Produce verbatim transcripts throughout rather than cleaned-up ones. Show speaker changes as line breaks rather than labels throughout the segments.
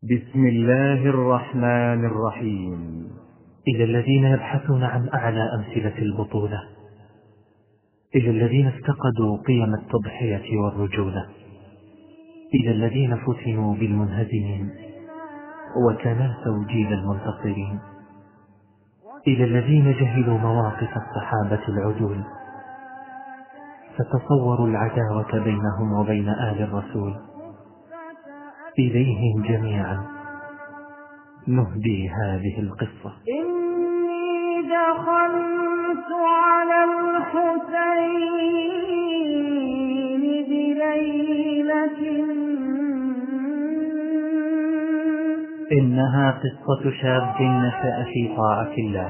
بسم الله الرحمن الرحيم.
إلى الذين يبحثون عن أعلى أمثلة البطولة، إلى الذين افتقدوا قيم التضحية والرجولة، إلى الذين فتنوا بالمنهزمين وتناسوا جيل المنتصرين، إلى الذين جهلوا مواقف الصحابة العدول فتصوروا العداوة بينهم وبين آل الرسول، إليهم جميعا نهدي هذه القصة.
إني دخلت على الحسين بليلة،
إنها قصة شاب نشأ في طاعة الله،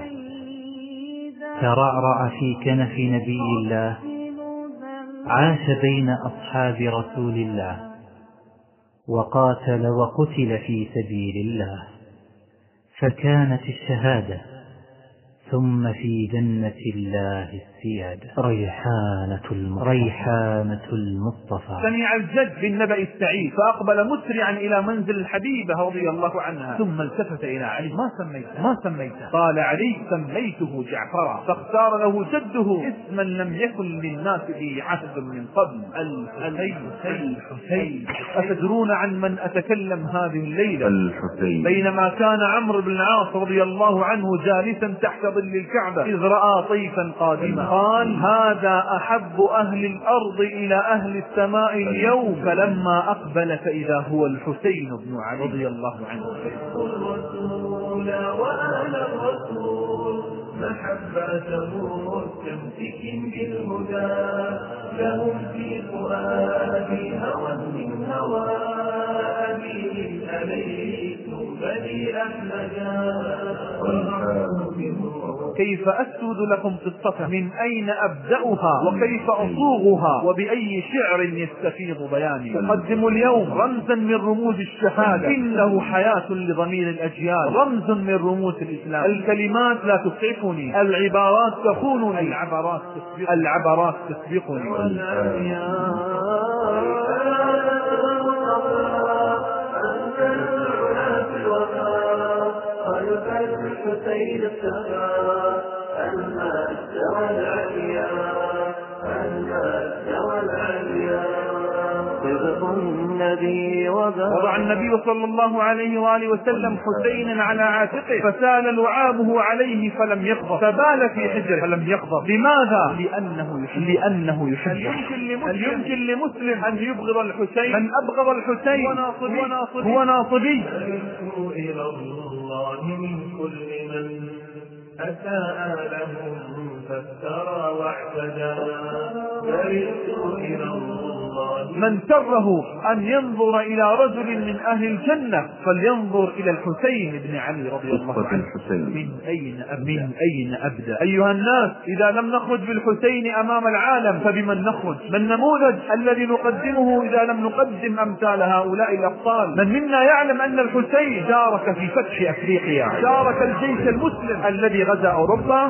ترعرع في كنف نبي الله، عاش بين أصحاب رسول الله، وقاتل وقتل في سبيل الله، فكانت الشهادة ثم في جنة الله السيادة. ريحانة المصطفى, ريحانة المصطفى.
سمع الجد بالنبأ السعيد فأقبل مسرعا إلى منزل الحبيبة رضي الله عنها، ثم التفت إلى علي: ما سميته؟ ما سميته؟ قال علي: سميته جعفرا. فاختار له جده اسما لم يكن للناس به عهد من قبل: الحسين. الحسين. أتدرون عن من أتكلم هذه الليلة؟
الحسين.
بينما كان عمرو بن العاص رضي الله عنه جالسا تحت ظل الكعبة إذ رأى طيفا قادما، قال: هذا أحب أهل الأرض إلى أهل السماء اليوم. فلما أقبل فإذا هو الحسين بن علي رضي الله عنه.
الرسول وآل الرسول محبته مستمسك بالهدى، لهم في فؤادي هوى من هوى أبي أليت بني أحمدا.
كيف أسود لكم قصتها؟ من أين أبدأها؟ وكيف أصوغها؟ وبأي شعر يستفيض بياني؟ أقدم اليوم رمزا من رموز الشهادة، إنه حياة لضمير الأجيال، رمز من رموز الإسلام. الكلمات لا تسعفني، العبارات تخونني، العبرات تسبقني, العبرات تسبقني.
الحسين السماء المجد والعليا، المجد والعليا.
وضع النبي صلى الله عليه وآله وسلم حسينا على عاتقه، فسال لعابه عليه فلم يقضى، فبال في حجره فلم يقضى. لماذا؟ لأنه يحب. لأنه يحب. هل يمكن لمسلم, هل يمكن لمسلم أن يبغض الحسين؟ من أبغض الحسين هو ناصبي. هو ناصبي. هو ناصبي.
إلى الله من كل من أساء لهم فافترى واعتدى، برئت إلى الله.
من سره أن ينظر إلى رجل من أهل الجنة فلينظر إلى الحسين بن علي رضي الله عنه. من أين أبدأ؟ من أين أبدأ؟ أيها الناس، إذا لم نخرج بالحسين أمام العالم فبمن نخرج؟ ما النموذج الذي نقدمه إذا لم نقدم أمثال هؤلاء الأبطال؟ من منا يعلم أن الحسين شارك في فتح أفريقيا، شارك الجيش المسلم الذي غزا أوروبا.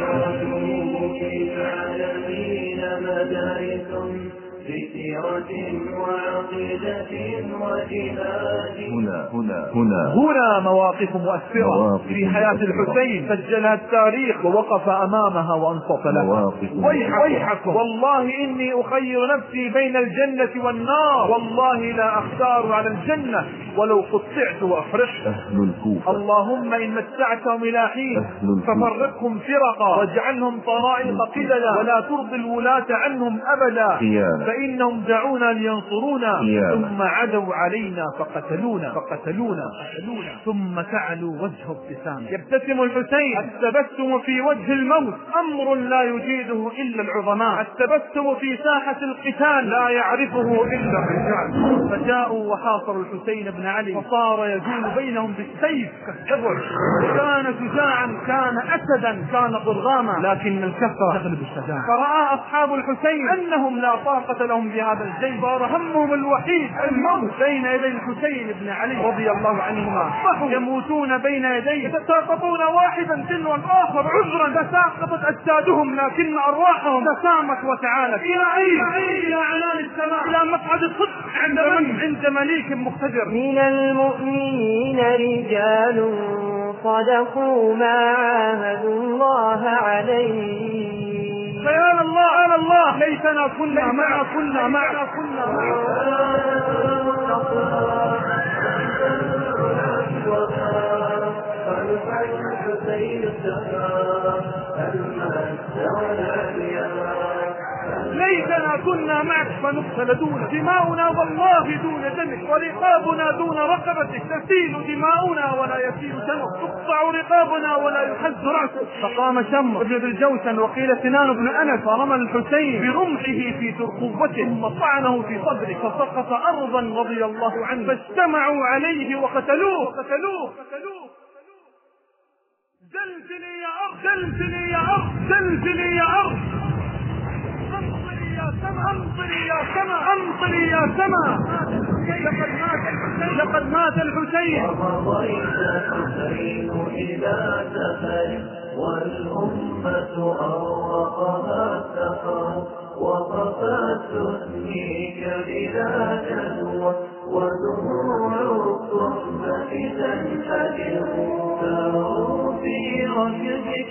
هنا هنا هنا
هنا مواقف مؤثرة مواقف في حياة الحسين سجلها التاريخ ووقف أمامها وأنصت لها. ويحكم والله إني أخير نفسي بين الجنة والنار، والله لا أختار على الجنة ولو قطعت وأفرقت.
أهل الكوفة
اللهم إن متعتهم إلى حين ففرقهم فرقا واجعلهم طرائق قددا، ولا ترضي الولاة عنهم أبدا، فإنهم دعونا لينصرونا ثم عدوا علينا فقتلونا فقتلونا فقتلونا ثم تعلوا وجه ابتسام. يبتسم الحسين. التبسم في وجه الموت أمر لا يجيده إلا العظماء، التبسم في ساحة القتال لا يعرفه إلا الرجال. فجاءوا وحاصروا الحسين بن علي فصار يجول بينهم بالسيف كالحبر. كان شجاعا، كان أسدا، كان ضرغاما، لكن الكفة تغلب الشجاعة. فرأى أصحاب الحسين أنهم لا طاقة لهم بهذا الجيش، صار همهم الوحيد الموت بين يدي الحسين بن علي رضي الله عنهما. يموتون بين يديه، يتساقطون واحدا تلو الآخر عذرا، تساقطت أجسادهم لكن أرواحهم تسامت وتعالت. إلى أين؟ إلى عنان السماء، إلى مقعد الصدق عند من؟ عند مليك مقتدر.
من المؤمنين رجال صدقوا ما عاهدوا الله عليه.
فيا الله يا الله ليتنا كنا معا كنا معا كنا ليتنا كنا معك فنقتل دون دماؤنا والله دون دمك، ورقابنا دون رقبتك، تسيل دماؤنا ولا يسيل دمك، تقطع رقابنا ولا يحز رأسك. فقام شمر ابن ذي الجوشن وقيل سنان بن أنس فرمى الحسين برمحه في ترقوته ثم طعنه في صدره فسقط أرضا رضي الله عنه، فاجتمعوا عليه وقتلوه وقتلوه وقتلوه. زلزلي يا أرض زلزلي يا أرض زلزلي يا أرض، أمطري يا سما أمطري يا سما أمطري يا سما. لقد مات الحسين لقد مات الحسين.
ومضيت الحسين إلى سفر والأمة أورقها السفر، وقفت تثنيك بلا جدوى ودموع الصحبة تنفجر. ساروا في ركبك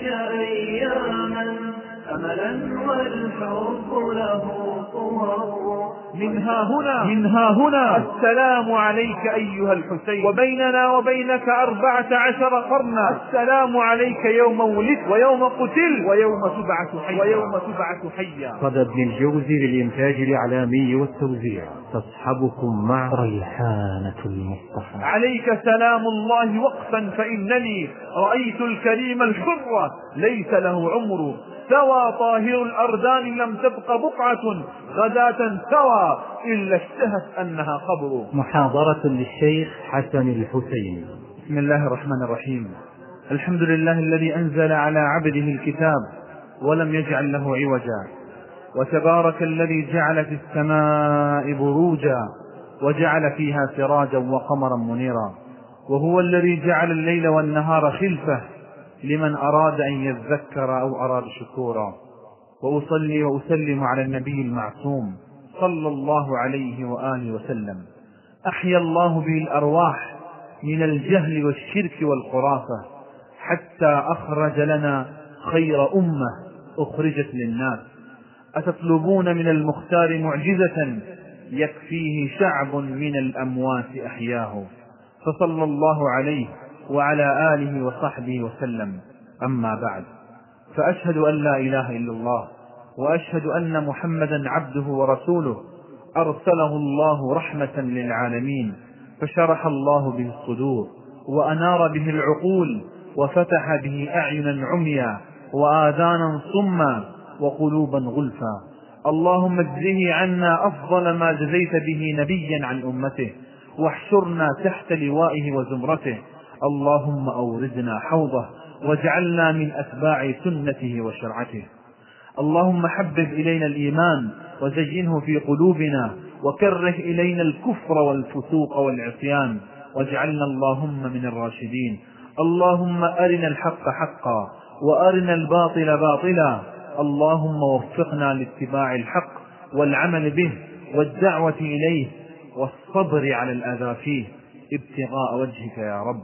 أياما أملا والحب له صور.
منها هنا منها هنا السلام عليك أيها الحسين، وبيننا وبينك أربعة عشر قرنا. السلام عليك يوم ولدت ويوم قتل ويوم تبعث حيا ويوم تبعث حيا.
صدى ابن الجوزي للإنتاج الإعلامي والتوزيع. تصحبكم مع
ريحانة المصطفى.
عليك سلام الله وقفا فإنني رأيت الكريم الحر ليس له عمر، سوى طاهر الأردان لم تبق بقعة غداة سوى إلا اشتهت أنها قبر.
محاضرة للشيخ حسن الحسين.
بسم الله الرحمن الرحيم. الحمد لله الذي أنزل على عبده الكتاب ولم يجعل له عوجا، وتبارك الذي جعل في السماء بروجا وجعل فيها سراجا وقمرا منيرا، وهو الذي جعل الليل والنهار خلفة لمن أراد أن يذكر أو أراد شكورا. وأصلي وأسلم على النبي المعصوم صلى الله عليه وآله وسلم، أحيا الله به الأرواح من الجهل والشرك والخرافة حتى أخرج لنا خير أمة أخرجت للناس. أتطلبون من المختار معجزة يكفيه شعب من الأموات أحياه، فصلى الله عليه وعلى آله وصحبه وسلم. أما بعد، فأشهد أن لا إله إلا الله، وأشهد أن محمدا عبده ورسوله أرسله الله رحمة للعالمين، فشرح الله به الصدور وأنار به العقول وفتح به أعينا عميا وآذانا صما وقلوبا غلفا. اللهم اجزه عنا أفضل ما جزيت به نبيا عن أمته، واحشرنا تحت لوائه وزمرته. اللهم أوردنا حوضه واجعلنا من أتباع سنته وشرعته. اللهم حبب إلينا الإيمان وزينه في قلوبنا، وكره إلينا الكفر والفسوق والعصيان، واجعلنا اللهم من الراشدين. اللهم أرنا الحق حقا وأرنا الباطل باطلا. اللهم وفقنا لاتباع الحق والعمل به والدعوة إليه والصبر على الأذى فيه ابتغاء وجهك يا رب.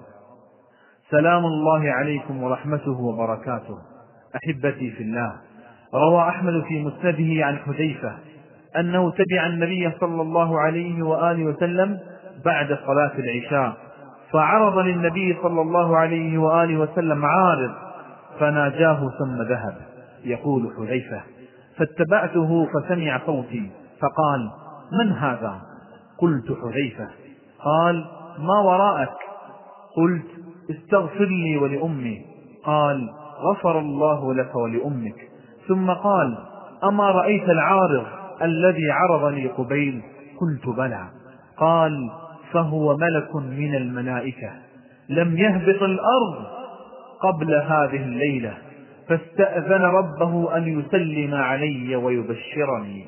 سلام الله عليكم ورحمته وبركاته. أحبتي في الله، روى أحمد في مسنده عن حذيفة أنه تبع النبي صلى الله عليه وآله وسلم بعد صلاة العشاء، فعرض للنبي صلى الله عليه وآله وسلم عارض فناجاه ثم ذهب. يقول حذيفة: فاتبعته فسمع صوتي فقال: من هذا؟ قلت: حذيفة. قال: ما وراءك؟ قلت: استغفر لي ولأمي. قال: غفر الله لك ولأمك. ثم قال: أما رأيت العارض الذي عرض لي قبيل؟ قلت: بلى. قال: فهو ملك من الملائكة لم يهبط الأرض قبل هذه الليلة، فاستأذن ربه أن يسلم علي ويبشرني.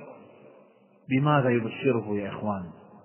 بماذا يبشره يا إخوان؟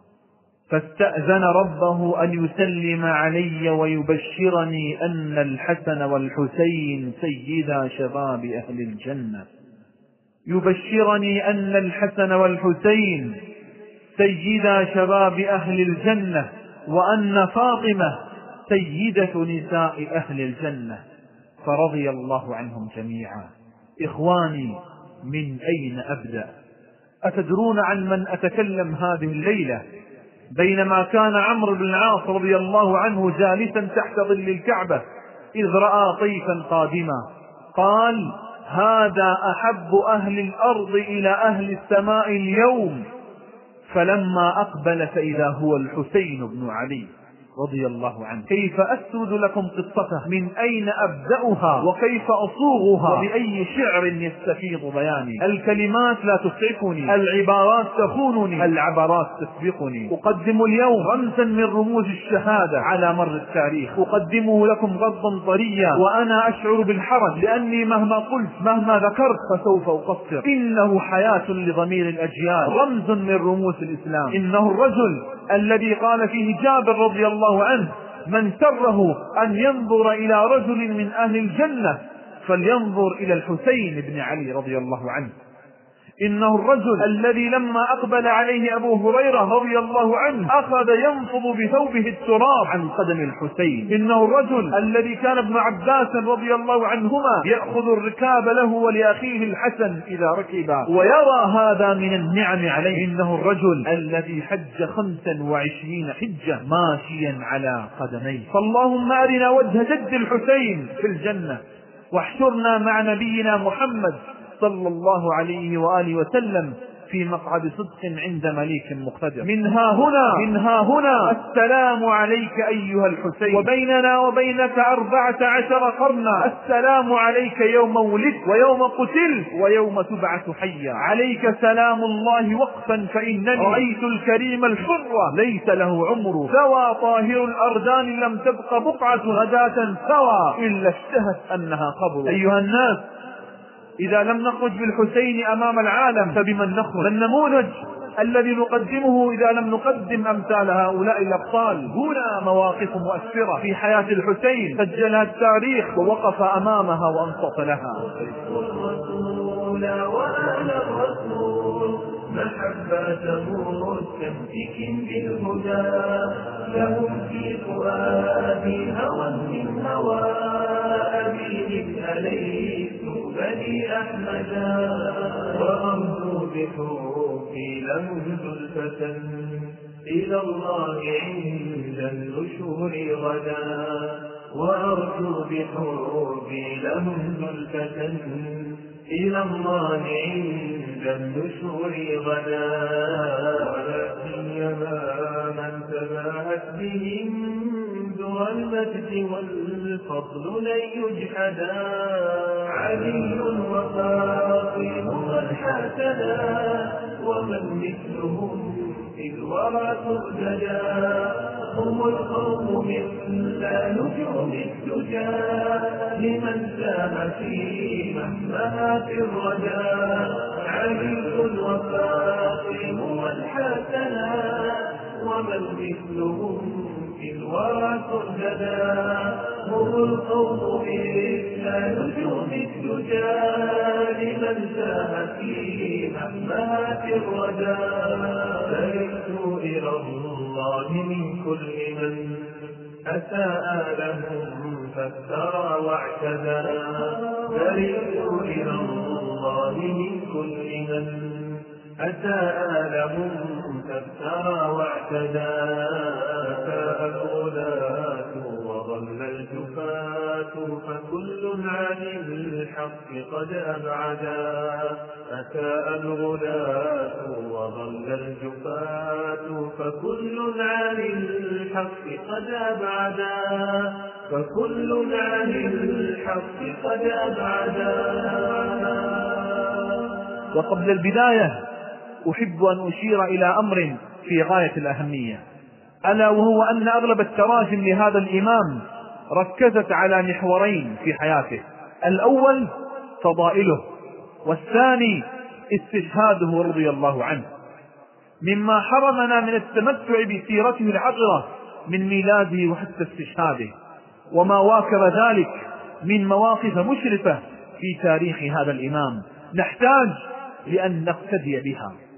فاستأذن ربه أن يسلم علي ويبشرني أن الحسن والحسين سيدا شباب أهل الجنة، يبشرني أن الحسن والحسين سيدا شباب أهل الجنة، وأن فاطمة سيدة نساء أهل الجنة، فرضي الله عنهم جميعا. إخواني، من أين أبدأ؟ أتدرون عن من أتكلم هذه الليلة؟ بينما كان عمرو بن العاص رضي الله عنه جالسا تحت ظل الكعبة إذ رأى طيفا قادما، قال: هذا أحب أهل الأرض إلى أهل السماء اليوم. فلما أقبل فإذا هو الحسين بن علي رضي الله عنه. كيف أسرد لكم قصته؟ من أين أبدأها؟ وكيف أصوغها؟ وبأي شعر يستفيض بياني؟ الكلمات لا تسعفني، العبارات تخونني، العبارات تسبقني. أقدم اليوم رمزا من رموز الشهادة على مر التاريخ، أقدمه لكم غضا طريا وأنا أشعر بالحرج، لأني مهما قلت مهما ذكرت فسوف أقصر. إنه حياة لضمير الأجيال، رمز من رموز الإسلام. إنه الرجل الذي قال فيه جابر رضي الله عنه: من سره أن ينظر إلى رجل من أهل الجنة فلينظر إلى الحسين بن علي رضي الله عنه. إنه الرجل الذي لما أقبل عليه أبو هريرة رضي الله عنه أخذ ينفض بثوبه التراب عن قدم الحسين. إنه الرجل الذي كان ابن عباس رضي الله عنهما يأخذ الركاب له ولأخيه الحسن إذا ركبا ويرى هذا من النعم عليه. إنه الرجل الذي حج خمسا وعشرين حجة ماشيا على قدميه. فاللهم أرنا وجه جد الحسين في الجنة، واحشرنا مع نبينا محمد صلى الله عليه وآله وسلم في مقعد صدق عند مليك مقتدر. منها هنا منها هنا السلام عليك أيها الحسين، وبيننا وبينك أربعة عشر قرنا. السلام عليك يوم ولدت ويوم قتلت ويوم تبعث حيا. عليك سلام الله وقفا، فإنني رأيت الكريم الحر ليس له عمر، سوى طاهر الأردان لم تبق بقعة غداة سوى إلا اشتهت أنها قبر. أيها الناس، إذا لم نخرج بالحسين أمام العالم فبمن نخرج؟ النموذج الذي نقدمه إذا لم نقدم أمثال هؤلاء الأبطال. هنا مواقف مؤثرة في حياة الحسين سجلها التاريخ ووقف أمامها وأنصت لها.
محبته مستمسك بالهدى، لهم في فؤادي هوى من هوى أبيهم أليس بني أحمدا، وأرجو بحبي لهم زلفة إلى الله عند النشور غدا، وأرجو بحبي لهم زلفة إلى الله عند النشور غدا، ولا سيما من تباهت بهم ذو المجد والفضل لن يجحدا، علي وفاطمة والحسنا ومن مثلهم في الورى تؤجدا، هم القوم مثل نجوم الدجى لمن سام في مهمات الرجاء، علي وفاطمة والحسنا ومن مثلهم في الورى تؤجدا، هم القوم مثل نجوم الدجى لمن سام في مهمات الرجاء، سرت إلى الله من كل من أساء لهم فافترى واعتدى، سرت إلى الله من كل من أساء لهم فافترى واعتدى، فاء الغلاة وظل الجفاة فكل عن الحق قد أبعدا، أساء الغلاة وظل الجفاة فكل عن الحق قد أبعدا، فكل عن الحق قد أبعدا.
وقبل البداية أحب أن أشير إلى أمر في غاية الأهمية، ألا وهو أن أغلب التراجم لهذا الإمام ركزت على محورين في حياته: الأول فضائله، والثاني استشهاده رضي الله عنه، مما حرمنا من التمتع بسيرته العطرة من ميلاده وحتى استشهاده، وما واكب ذلك من مواقف مشرفة في تاريخ هذا الإمام نحتاج لأن نقتدي بها.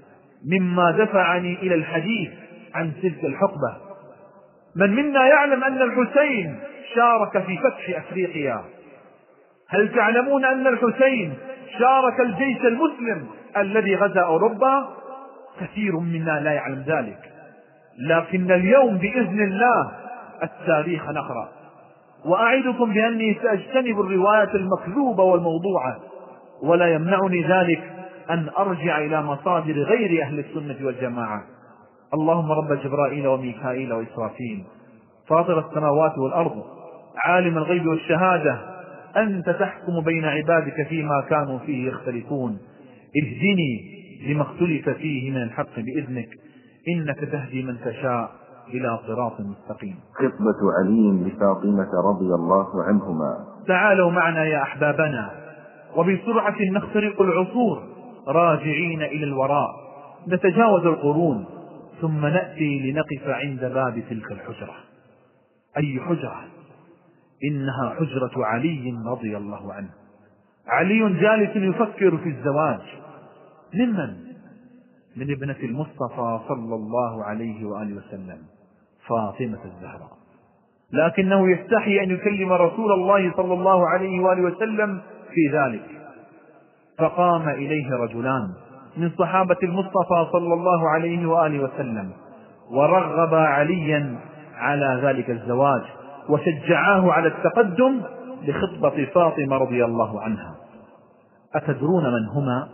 مما دفعني إلى الحديث عن تلك الحقبة. من منا يعلم أن الحسين شارك في فتح أفريقيا؟ هل تعلمون أن الحسين شارك الجيش المسلم الذي غزا أوروبا؟ كثير منا لا يعلم ذلك، لكن اليوم بإذن الله التاريخ نقرأ. وأعدكم بأني سأجتنب الرواية المكذوبة والموضوعة، ولا يمنعني ذلك أن أرجع إلى مصادر غير أهل السنة والجماعة. اللهم رب جبرائيل وميكائيل وإسرافيل فاطر السماوات والأرض عالم الغيب والشهادة، أنت تحكم بين عبادك فيما كانوا فيه يختلفون، اهدني لما اختلف فيه من الحق بإذنك، إنك تهدي من تشاء إلى صراط مستقيم.
خطبة علي لفاطمة رضي الله عنهما.
تعالوا معنا يا أحبابنا وبسرعة نخترق العصور راجعين إلى الوراء، نتجاوز القرون ثم نأتي لنقف عند باب تلك الحجرة. أي حجرة؟ إنها حجرة علي رضي الله عنه. علي جالس يفكر في الزواج. ممن؟ من ابنة المصطفى صلى الله عليه وآله وسلم، فاطمة الزهراء. لكنه يستحي أن يكلم رسول الله صلى الله عليه وآله وسلم في ذلك، فقام إليه رجلان من صحابة المصطفى صلى الله عليه وآله وسلم ورغب عليا على ذلك الزواج وشجعاه على التقدم لخطبة فاطمة رضي الله عنها. أتدرون من هما؟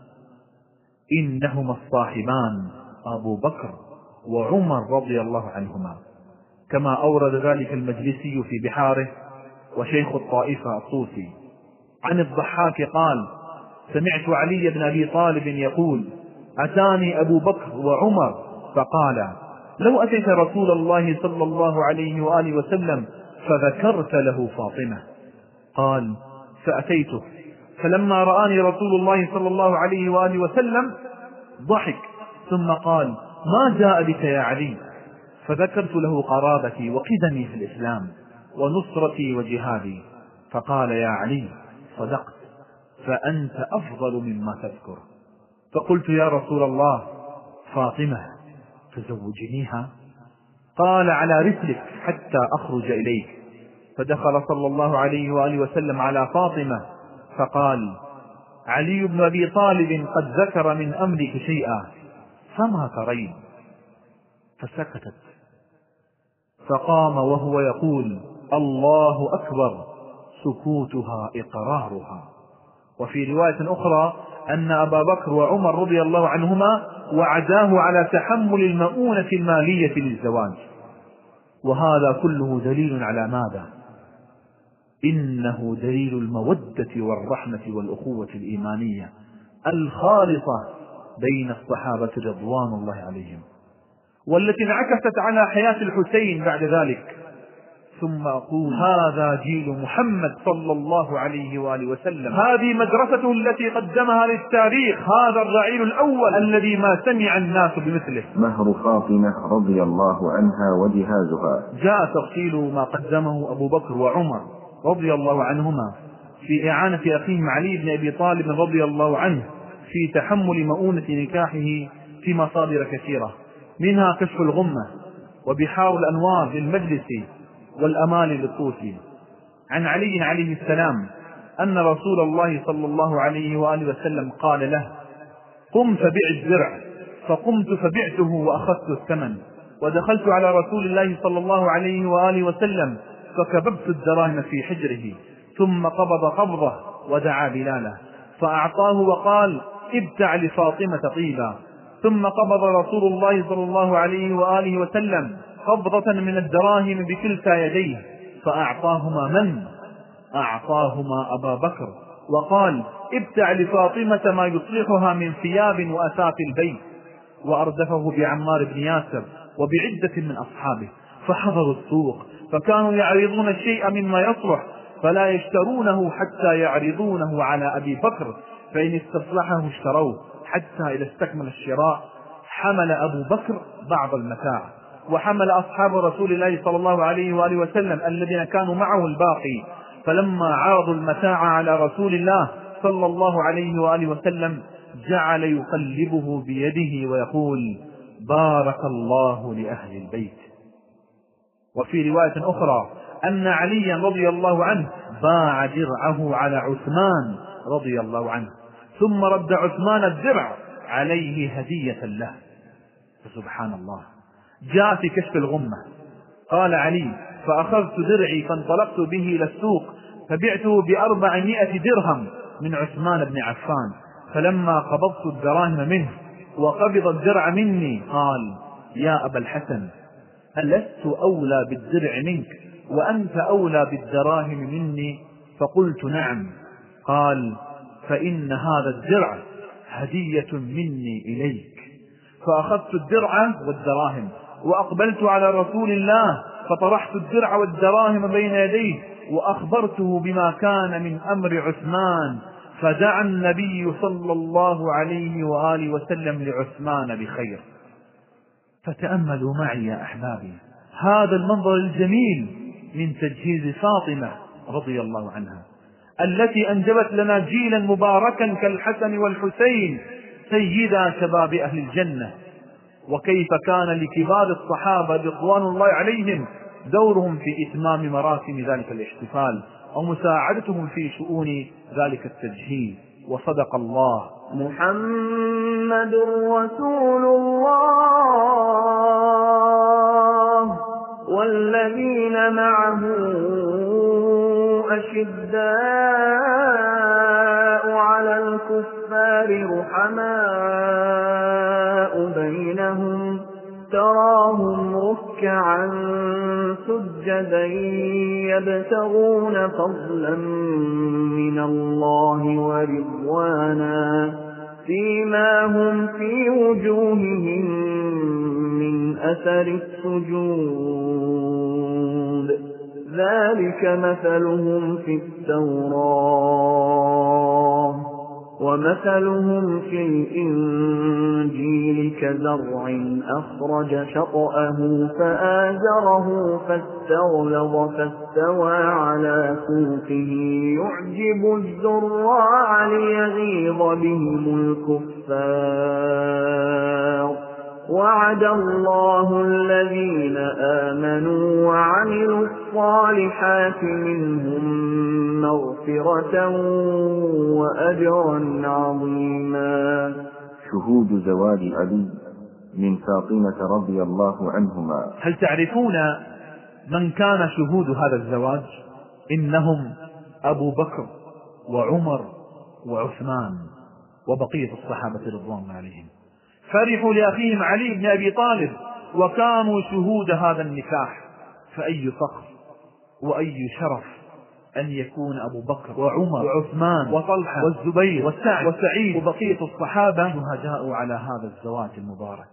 إنهما الصاحبان أبو بكر وعمر رضي الله عنهما، كما أورد ذلك المجلسي في بحاره وشيخ الطائفة الطوسي. عن الضحاك قال: سمعت علي بن أبي طالب يقول: أتاني أبو بكر وعمر فقال: لو أتيت رسول الله صلى الله عليه وآله وسلم فذكرت له فاطمة. قال: فأتيته، فلما رآني رسول الله صلى الله عليه وآله وسلم ضحك ثم قال: ما جاء بك يا علي؟ فذكرت له قرابتي وقدمي في الإسلام ونصرتي وجهادي، فقال: يا علي صدقت، فأنت أفضل مما تذكر. فقلت: يا رسول الله، فاطمة تزوجنيها؟ قال: على رسلك حتى أخرج إليك. فدخل صلى الله عليه وآله وسلم على فاطمة فقال: علي بن أبي طالب قد ذكر من أمرك شيئا، فما ترين؟ فسكتت، فقام وهو يقول: الله أكبر، سكوتها إقرارها. وفي رواية أخرى أن أبا بكر وعمر رضي الله عنهما وعداه على تحمل المؤونة المالية للزواج. وهذا كله دليل على ماذا؟ إنه دليل المودة والرحمة والأخوة الإيمانية الخالصة بين الصحابة رضوان الله عليهم، والتي انعكست على حياة الحسين بعد ذلك. ثم أقول: هذا جيل محمد صلى الله عليه وآله وسلم، هذه مدرسته التي قدمها للتاريخ، هذا الرعيل الأول الذي ما سمع الناس بمثله.
مهر فاطمة رضي الله عنها وجهازها.
جاء تفصيل ما قدمه أبو بكر وعمر رضي الله عنهما في إعانة أخيهم علي بن أبي طالب رضي الله عنه في تحمل مؤونة نكاحه في مصادر كثيرة، منها كشف الغمة وبحار الأنوار للمجلسي والأمال للطوسي. عن علي عليه السلام أن رسول الله صلى الله عليه وآله وسلم قال له: قم فبع الزرع، فقمت فبعته وأخذت الثمن، ودخلت على رسول الله صلى الله عليه وآله وسلم فكببت الدراهم في حجره، ثم قبض قبضه ودعا بلاله فأعطاه وقال: ابتع لفاطمة طيبا. ثم قبض رسول الله صلى الله عليه وآله وسلم قبضة من الدراهم بكلتا يديه فأعطاهما من؟ أعطاهما أبا بكر، وقال: ابتع لفاطمة ما يصلحها من ثياب وأثاث البيت. وأردفه بعمار بن ياسر وبعدة من أصحابه، فحضروا السوق فكانوا يعرضون الشيء مما يصلح فلا يشترونه حتى يعرضونه على أبي بكر، فإن استصلحه اشتروه، حتى إذا استكمل الشراء حمل أبو بكر بعض المتاع، وحمل أصحاب رسول الله صلى الله عليه وآله وسلم الذين كانوا معه الباقي. فلما عرضوا المتاع على رسول الله صلى الله عليه وآله وسلم جعل يقلبه بيده ويقول: بارك الله لأهل البيت. وفي رواية أخرى أن عليا رضي الله عنه باع درعه على عثمان رضي الله عنه، ثم رد عثمان الدرع عليه هدية له. فسبحان الله. جاء في كشف الغمة قال علي: فأخذت درعي فانطلقت به إلى السوق فبعته بأربعمائة درهم من عثمان بن عفان، فلما قبضت الدراهم منه وقبض الدرع مني قال: يا أبا الحسن، ألست أولى بالدرع منك وأنت أولى بالدراهم مني؟ فقلت: نعم. قال: فإن هذا الدرع هدية مني إليك. فأخذت الدرع والدراهم وأقبلت على رسول الله فطرحت الدرع والدراهم بين يديه وأخبرته بما كان من أمر عثمان، فدعا النبي صلى الله عليه وآله وسلم لعثمان بخير. فتأملوا معي يا أحبابي هذا المنظر الجميل من تجهيز فاطمة رضي الله عنها، التي أنجبت لنا جيلا مباركا كالحسن والحسين سيدا شباب أهل الجنة. وكيف كان لكبار الصحابة رضوان الله عليهم دورهم في إتمام مراسم ذلك الاحتفال ومساعدتهم في شؤون ذلك التجهيز. وصدق الله:
محمد رسول الله والذين معه أشداء على الكفار رحماء بينهم، تراهم ركعا سجدا يبتغون فضلا من الله ورضوانا، سيماهم في وجوههم من أثر السجود، ذلك مثلهم في التوراة ومثلهم في الإنجيل كزرع أخرج شطأه فآزره فاستغلظ فاستوى على سوقه يعجب الزراع ليغيظ بهم الكفار. وعد الله الذين آمنوا وعملوا الصالحات منهم مغفرة وأجرا عظيما.
شهود زواج علي من فاطمة رضي الله عنهما.
هل تعرفون من كان شهود هذا الزواج؟ إنهم أبو بكر وعمر وعثمان وبقية الصحابة رضوان الله عليهم، فرحوا لأخيهم علي بن أبي طالب وكانوا شهود هذا النكاح. فأي فخر وأي شرف أن يكون أبو بكر وعمر وعثمان وطلحة والزبير والسعد وسعيد وبقية الصحابة شهداء على هذا الزواج المبارك.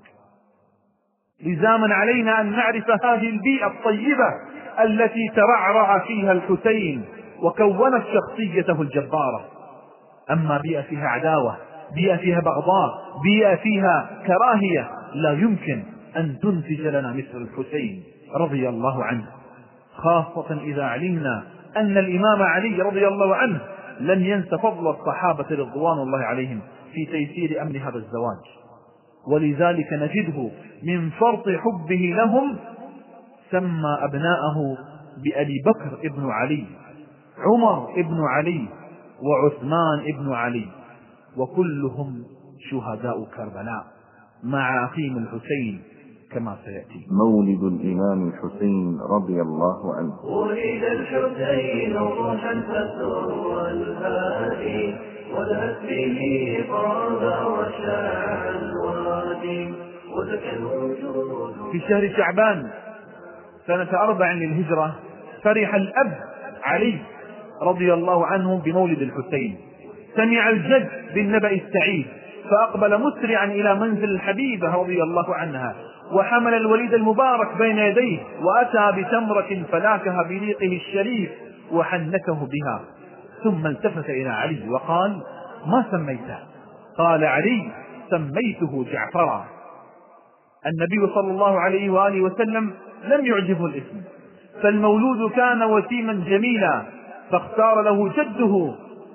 لزاما علينا أن نعرف هذه البيئة الطيبة التي ترعرع فيها الحسين وكونت شخصيته الجبارة. أما بيئة فيها عداوة، بيئة فيها بغضاء، بيئة فيها كراهية، لا يمكن أن تنتج لنا مثل الحسين رضي الله عنه، خاصة إذا علمنا أن الإمام علي رضي الله عنه لم ينس فضل الصحابة رضوان الله عليهم في تيسير أمر هذا الزواج. ولذلك نجده من فرط حبه لهم سمى أبناءه بأبي بكر ابن علي، عمر ابن علي، وعثمان ابن علي، وكلهم شهداء كربلاء مع أخيهم الحسين كما سيأتي.
مولد الإمام الحسين رضي الله عنه.
ولد الحسين روحا فسر الهادي ولهت به طاب وشاع الوادي وزكى الوجود.
في شهر شعبان سنة أربع للهجرة فرح الأب علي رضي الله عنه بمولد الحسين، سمع الجد بالنبأ السعيد فأقبل مسرعا إلى منزل الحبيبة رضي الله عنها وحمل الوليد المبارك بين يديه وأتى بتمرة فلاكها بريقه الشريف وحنكه بها، ثم التفت إلى علي وقال: ما سميته؟ قال علي: سميته جعفرا. النبي صلى الله عليه وآله وسلم لم يعجبه الاسم، فالمولود كان وسيما جميلا فاختار له جده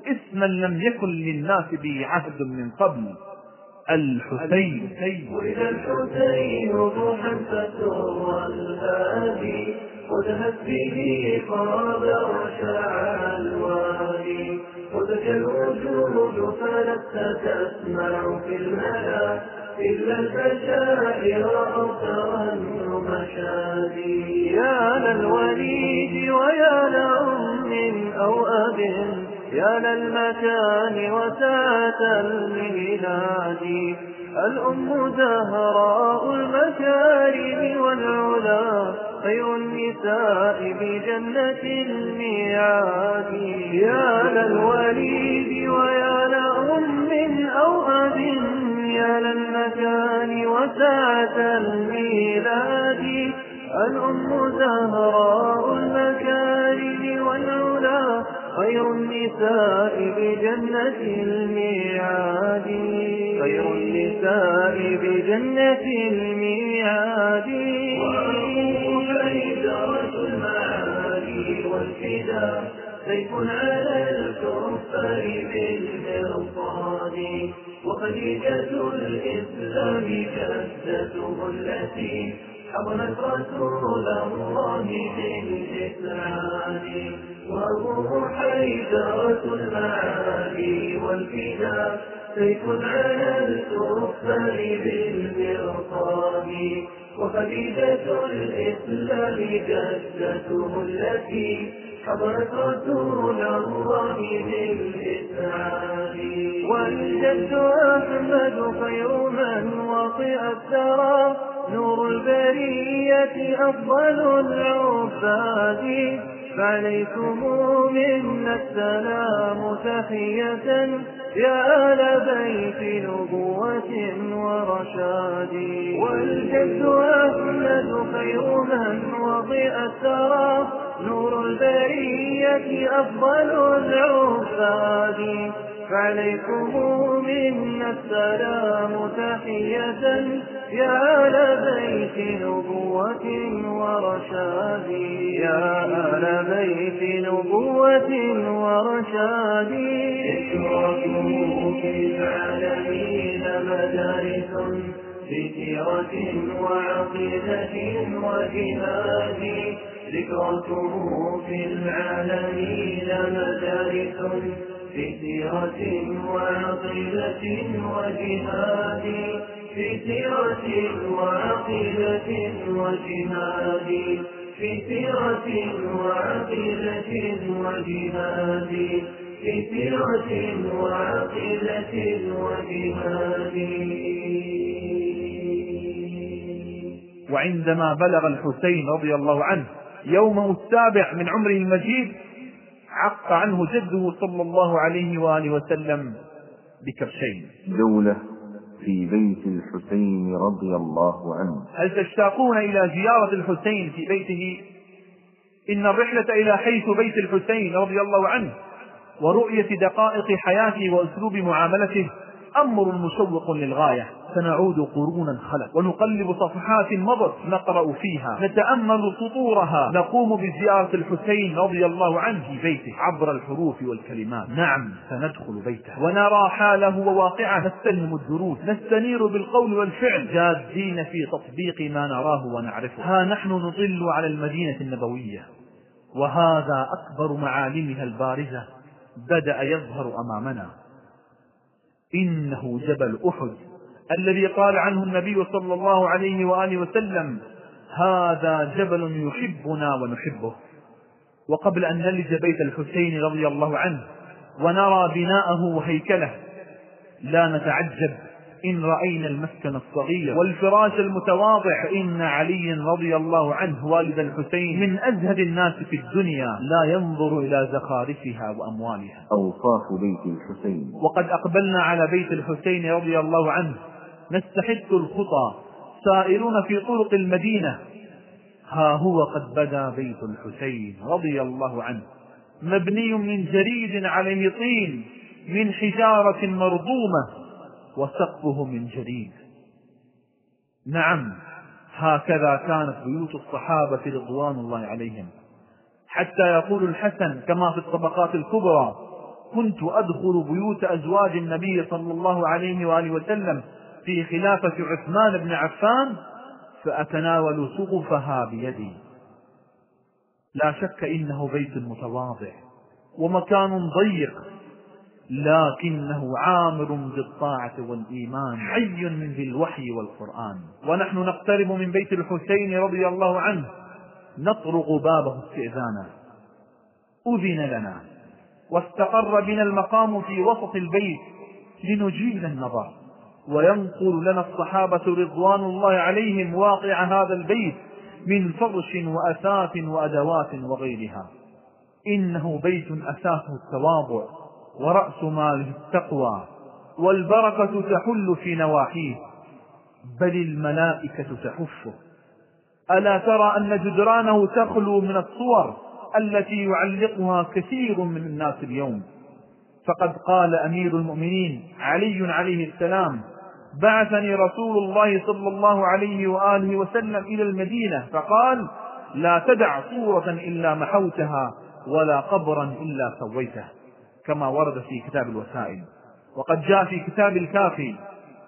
اسما لم يكن للناس به عهد من قبل. الحسين.
ولد الحسين روحا فتوى الهادي ودهت به قرب وشاع الوادي وذكى الوجود فلست تسمع في الملا إلا البشائر أو ترنم مشادي. يا للوليد ويا لأم أو أب يا للمكان وساعة الميلاد. الأم زهراء المكارم والعلا خير النساء بجنة الميعاد. يا للوليد ويا لأم أو أب يا للمكان وساعة الميلاد. الأم زهراء المكارم والعلا خير النساء بجنة الميعاد. خير النساء بجنة الميعاد. وفيدرة المعالي والفدا سيف على الكفار بالمرصاد. وخديجة الإسلام جدته التي حضنت رسول الله بالإسعاد. وأبوه حيدرة المعالي والفدا سيف على الكفار بالمرصاد. وخديجة الإسلام جدته التي حضرت رسول الله بالإسعاد. والجد أحمد خير من وطئ الثرى نور البرية أفضل العباد. فعليكم منا السلام تحية يا آل بيت نبوة ورشاد. والجد أحمد خير من وطئ الثرى نور البرية أفضل العباد. فعليكم منا السلام تحية يا آل بيت نبوة ورشاد. يا آل بيت نبوة ورشاد. اشركوا في العالمين مدارس في سيرة وعقيدة وجهاد. ذكركم في العالمين مدارس في سيرة وعقيدة وجهاد. في سيرة وعقيدة وجهاد. في سيرة وعقيدة وجهاد. في سيرة وعقيدة وجهاد.
وعندما بلغ الحسين رضي الله عنه يومه السابع من عمره المجيد عق عنه جده صلى الله عليه وآله وسلم بكبشين.
دولة في بيت الحسين رضي الله عنه.
هل تشتاقون إلى زيارة الحسين في بيته؟ إن الرحلة إلى حيث بيت الحسين رضي الله عنه ورؤية دقائق حياته وأسلوب معاملته أمر مشوق للغاية. سنعود قرونا خلت ونقلب صفحات مضت نقرأ فيها نتأمل سطورها نقوم بزيارة الحسين رضي الله عنه في بيته عبر الحروف والكلمات. نعم سندخل بيته ونرى حاله وواقعه نستلهم الدروس نستنير بالقول والفعل جادين في تطبيق ما نراه ونعرفه. ها نحن نطل على المدينة النبوية وهذا أكبر معالمها البارزة بدأ يظهر أمامنا. إنه جبل أحد الذي قال عنه النبي صلى الله عليه وآله وسلم هذا جبل يحبنا ونحبه. وقبل أن نلج بيت الحسين رضي الله عنه ونرى بناءه وهيكله لا نتعجب إن رأينا المسكن الصغير والفراش المتواضع. إن علي رضي الله عنه والد الحسين من أزهد الناس في الدنيا لا ينظر إلى زخارفها وأموالها.
أوصاف بيت الحسين.
وقد أقبلنا على بيت الحسين رضي الله عنه نستحث الخطى سائرون في طرق المدينة. ها هو قد بدا بيت الحسين رضي الله عنه مبني من جريد عليه طين من حجارة مرضومة وسقفه من جريد. نعم هكذا كانت بيوت الصحابة رضوان الله عليهم حتى يقول الحسن كما في الطبقات الكبرى كنت أدخل بيوت أزواج النبي صلى الله عليه وآله وسلم في خلافة عثمان بن عفان فأتناول سقفها بيدي. لا شك إنه بيت متواضع ومكان ضيق، لكنه عامر بالطاعة والإيمان، حي من ذي الوحي والقرآن. ونحن نقترب من بيت الحسين رضي الله عنه نطرق بابه استئذانا، أذن لنا واستقر بنا المقام في وسط البيت لنجيل النظر، وينقل لنا الصحابة رضوان الله عليهم واقع هذا البيت من فرش وأثاث وأدوات وغيرها. إنه بيت أساسه التواضع ورأس ماله التقوى، والبركة تحل في نواحيه، بل الملائكة تحفه. ألا ترى أن جدرانه تخلو من الصور التي يعلقها كثير من الناس اليوم؟ فقد قال أمير المؤمنين علي عليه السلام: بعثني رسول الله صلى الله عليه وآله وسلم إلى المدينة فقال: لا تدع صورة إلا محوتها ولا قبرا إلا سويته، كما ورد في كتاب الوسائل. وقد جاء في كتاب الكافي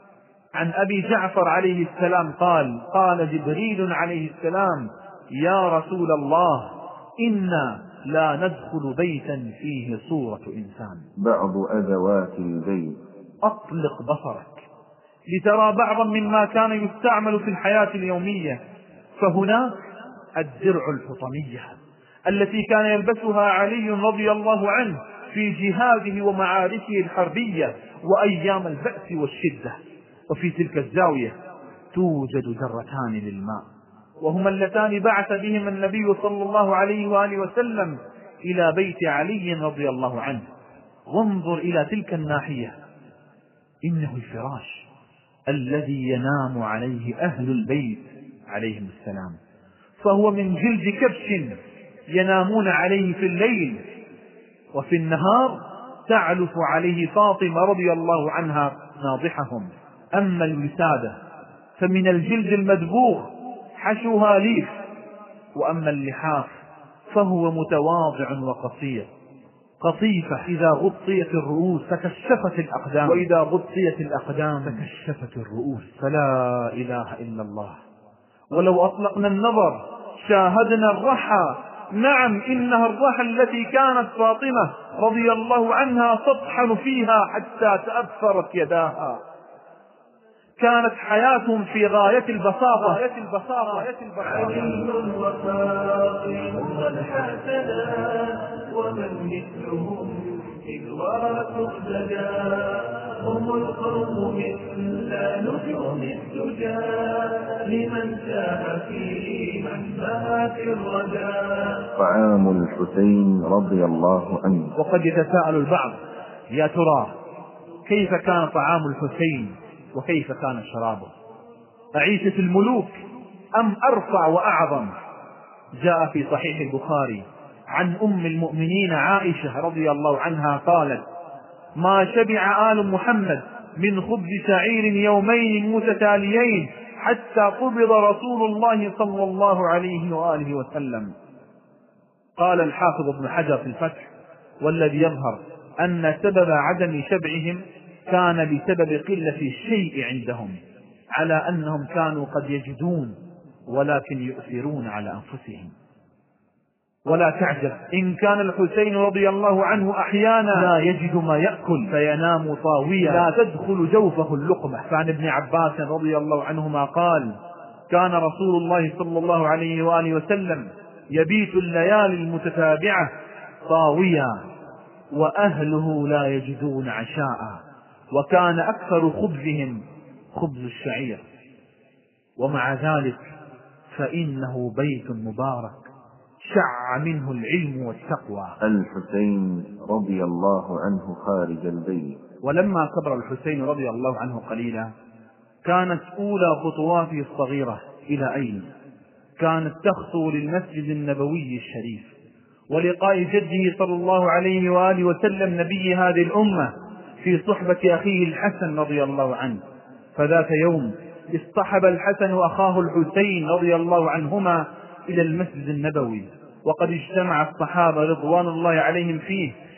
عن أبي جعفر عليه السلام قال: قال جبريل عليه السلام: يا رسول الله، إنا لا ندخل بيتا فيه صورة إنسان.
بعض أدوات البيت:
أطلق بصرك لترى بعضا مما كان يستعمل في الحياة اليومية. فهناك الدرع الحطمية التي كان يلبسها علي رضي الله عنه في جهاده ومعاركه الحربية وأيام البأس والشدة. وفي تلك الزاوية توجد ذرتان للماء، وهما اللتان بعث بهما النبي صلى الله عليه وآله وسلم إلى بيت علي رضي الله عنه. وانظر إلى تلك الناحية، إنه الفراش الذي ينام عليه أهل البيت عليهم السلام، فهو من جلد كبش ينامون عليه في الليل، وفي النهار تعلف عليه فاطمة رضي الله عنها ناضحهم. أما الوسادة فمن الجلد المدبوغ حشوها ليف، وأما اللحاف فهو متواضع وقصير، قطيفة إذا غطيت الرؤوس تكشفت الأقدام، وإذا غطيت الأقدام تكشفت الرؤوس. فلا إله إلا الله. ولو أطلقنا النظر شاهدنا الرحى. نعم، إنها الرحى التي كانت فاطمة رضي الله عنها تطحن فيها حتى تأثرت يداها. كانت حياتهم في غاية البساطة. غاية البساطة.
علم الوفاقي والحسنات ومن مثلهم في الورى تهتدى، هم القوم مثل نجوم الدجى لمن ساء في منبات الرجاء.
طعام الحسين رضي الله عنه.
وقد يتساءل البعض: يا ترى كيف كان طعام الحسين وكيف كان شرابه؟ أعيشة الملوك أم أرفع وأعظم؟ جاء في صحيح البخاري عن أم المؤمنين عائشة رضي الله عنها قالت: ما شبع آل محمد من خبز شعير يومين متتاليين حتى قبض رسول الله صلى الله عليه وآله وسلم. قال الحافظ ابن حجر في الفتح: والذي يظهر أن سبب عدم شبعهم كان بسبب قلة الشيء عندهم، على أنهم كانوا قد يجدون ولكن يؤثرون على أنفسهم. ولا تعجب إن كان الحسين رضي الله عنه أحيانا لا يجد ما يأكل فينام طاويا لا تدخل جوفه اللقمة. فعن ابن عباس رضي الله عنهما قال: كان رسول الله صلى الله عليه وآله وسلم يبيت الليالي المتتابعة طاويا وأهله لا يجدون عشاء، وكان أكثر خبزهم خبز الشعير. ومع ذلك فإنه بيت مبارك شع منه العلم والتقوى.
الحسين رضي الله عنه خارج البيت.
ولما كبر الحسين رضي الله عنه قليلا كانت أولى خطواته الصغيرة إلى أين؟ كانت تخطو للمسجد النبوي الشريف ولقاء جده صلى الله عليه وآله وسلم نبي هذه الأمة في صحبة أخيه الحسن رضي الله عنه. فذات يوم اصطحب الحسن وأخاه الحسين رضي الله عنهما إلى المسجد النبوي، وقد اجتمع الصحابة رضوان الله عليهم فيه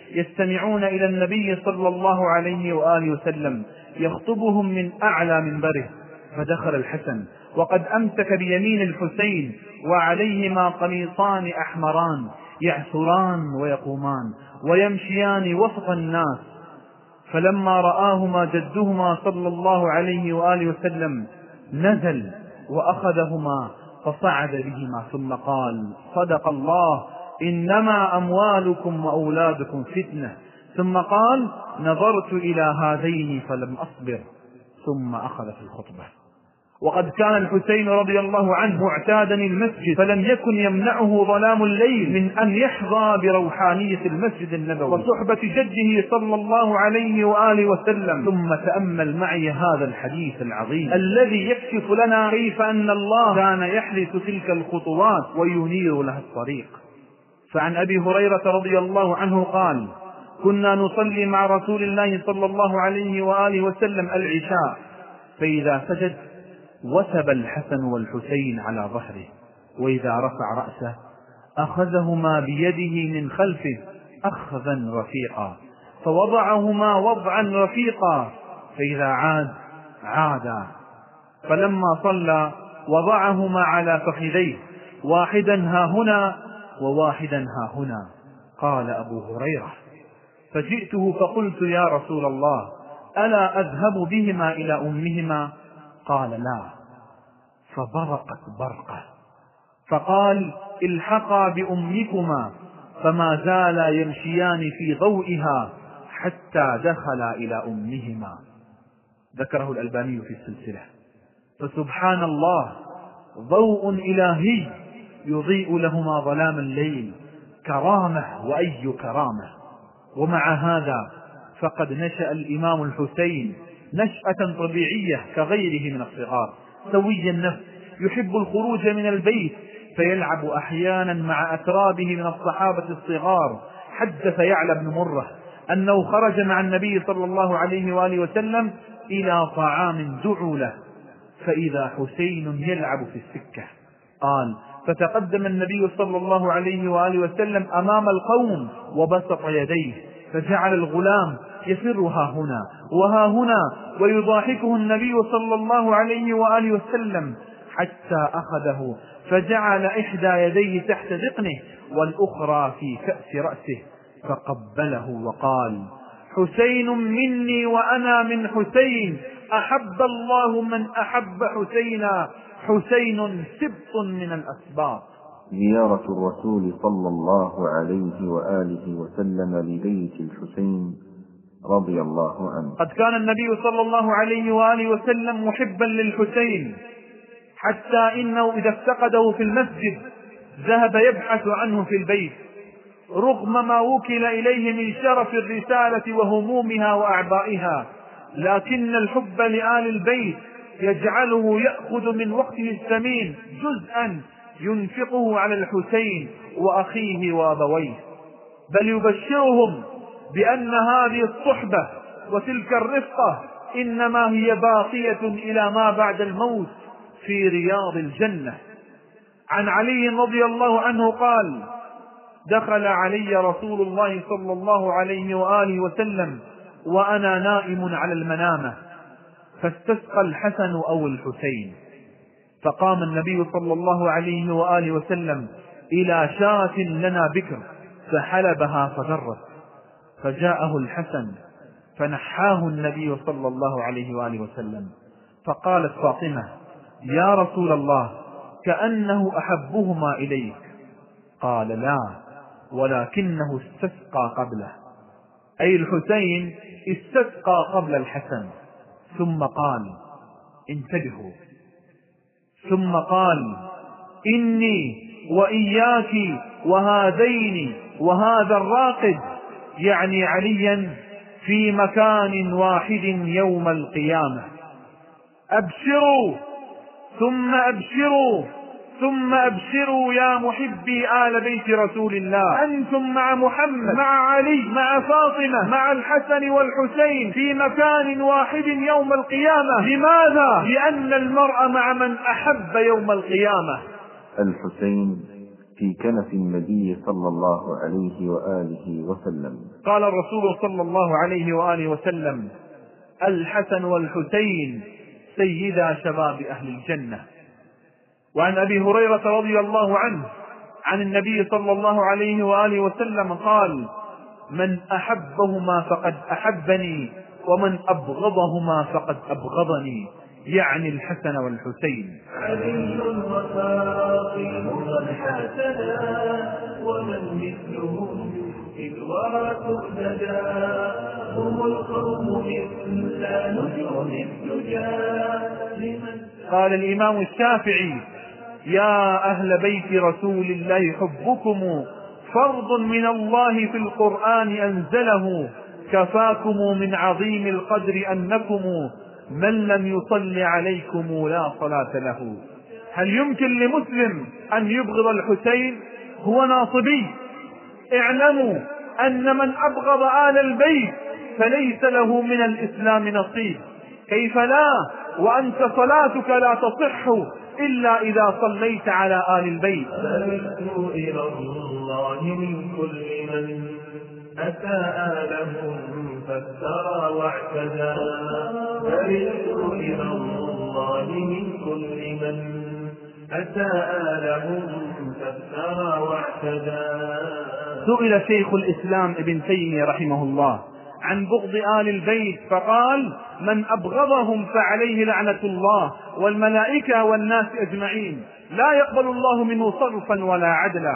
يستمعون إلى النبي صلى الله عليه وآله وسلم يخطبهم من أعلى منبره. فدخل الحسن وقد أمسك بيمين الحسين وعليهما قميصان أحمران يعثران ويقومان ويمشيان وسط الناس. فلما رآهما جدهما صلى الله عليه وآله وسلم نزل وأخذهما فصعد بهما ثم قال: صدق الله، إنما أموالكم وأولادكم فتنة. ثم قال: نظرت إلى هذين فلم أصبر. ثم أخذ في الخطبة. وقد كان الحسين رضي الله عنه معتادا المسجد، فلم يكن يمنعه ظلام الليل من أن يحظى بروحانية المسجد النبوي وصحبة جده صلى الله عليه وآله وسلم. ثم تأمل معي هذا الحديث العظيم الذي يكشف لنا كيف أن الله كان يحرس تلك الخطوات وينير لها الطريق. فعن أبي هريرة رضي الله عنه قال: كنا نصلي مع رسول الله صلى الله عليه وآله وسلم العشاء، فإذا سجد وثب الحسن والحسين على ظهره، وإذا رفع رأسه أخذهما بيده من خلفه أخذا رفيقا، فوضعهما وضعا رفيقا، فإذا عاد عادا. فلما صلى وضعهما على فخذيه، واحدا ها هنا وواحدا ها هنا. قال أبو هريرة: فجئته فقلت: يا رسول الله، ألا أذهب بهما إلى أمهما؟ قال: لا. فبرقت برقة، فقال: الحقا بأمكما. فما زالا يمشيان في ضوئها حتى دخلا إلى أمهما. ذكره الألباني في السلسلة. فسبحان الله، ضوء إلهي يضيء لهما ظلام الليل، كرامة وأي كرامة. ومع هذا فقد نشأ الإمام الحسين نشأة طبيعية كغيره من الصغار، سوي النفس، يحب الخروج من البيت، فيلعب أحيانا مع أترابه من الصحابة الصغار. حدث يعلى بن مرة أنه خرج مع النبي صلى الله عليه وآله وسلم إلى طعام دعوا له، فإذا حسين يلعب في السكة. قال: فتقدم النبي صلى الله عليه وآله وسلم أمام القوم وبسط يديه، فجعل الغلام يفر ها هنا وها هنا، ويضاحكه النبي صلى الله عليه وآله وسلم حتى أخذه فجعل إحدى يديه تحت ذقنه والأخرى في كأس رأسه، فقبله وقال: حسين مني وأنا من حسين، أحب الله من أحب حسينا، حسين سبط من الأسباط.
زيارة الرسول صلى الله عليه وآله وسلم لبيت الحسين رضي الله عنه.
قد كان النبي صلى الله عليه وآله وسلم محبا للحسين، حتى إنه إذا افتقده في المسجد ذهب يبحث عنه في البيت، رغم ما وكل إليه من شرف الرسالة وهمومها وأعبائها، لكن الحب لآل البيت يجعله يأخذ من وقته الثمين جزءا ينفقه على الحسين وأخيه وأبويه، بل يبشرهم بأن هذه الصحبة وتلك الرفقة إنما هي باقية إلى ما بعد الموت في رياض الجنة. عن علي رضي الله عنه قال: دخل علي رسول الله صلى الله عليه وآله وسلم وأنا نائم على المنامة، فاستسقى الحسن أو الحسين، فقام النبي صلى الله عليه وآله وسلم إلى شاة لنا بكر فحلبها فذرت، فجاءه الحسن فنحاه النبي صلى الله عليه وآله وسلم، فقالت فاطمة: يا رسول الله، كأنه أحبهما إليك. قال: لا، ولكنه استسقى قبله، أي الحسين استسقى قبل الحسن. ثم قال: انتبهوا. ثم قال: إني وإياك وهذين وهذا الراقد، يعني عليا، في مكان واحد يوم القيامة، أبشروا ثم أبشروا ثم أبشروا يا محبي آل بيت رسول الله، أنتم مع محمد مع علي مع فاطمة مع الحسن والحسين في مكان واحد يوم القيامة. لماذا؟ لأن المرء مع من أحب يوم القيامة.
الحسين في كنف النبي صلى الله عليه وآله وسلم.
قال الرسول صلى الله عليه وآله وسلم: الحسن والحسين سيدا شباب أهل الجنة. وعن أبي هريرة رضي الله عنه عن النبي صلى الله عليه وآله وسلم قال: من أحبهما فقد أحبني ومن أبغضهما فقد أبغضني، يعني الحسن والحسين.
علي وفاطمة الحسنان ومن مثلهم إذ وتؤتدى، هم القوم مثل نجوم الدجى.
قال الإمام الشافعي: يا أهل بيت رسول الله حبكم فرض من الله في القرآن أنزله، كفاكم من عظيم القدر أنكم من لم يصل عليكم لا صلاة له. هل يمكن لمسلم أن يبغض الحسين؟ هو ناصبي. اعلموا أن من أبغض آل البيت فليس له من الإسلام نصيب. كيف لا وأنت صلاتك لا تصح إلا إذا صليت على آل البيت.
فمثل إلى الله من كل من أساء لهم فافترى واعتدى. فمثل إلى الله من كل من أساء لهم فافترى واعتدى.
سئل شيخ الإسلام ابن تيمية رحمه الله عن بغض آل البيت فقال: من أبغضهم فعليه لعنة الله والملائكة والناس أجمعين، لا يقبل الله منه صرفا ولا عدلا.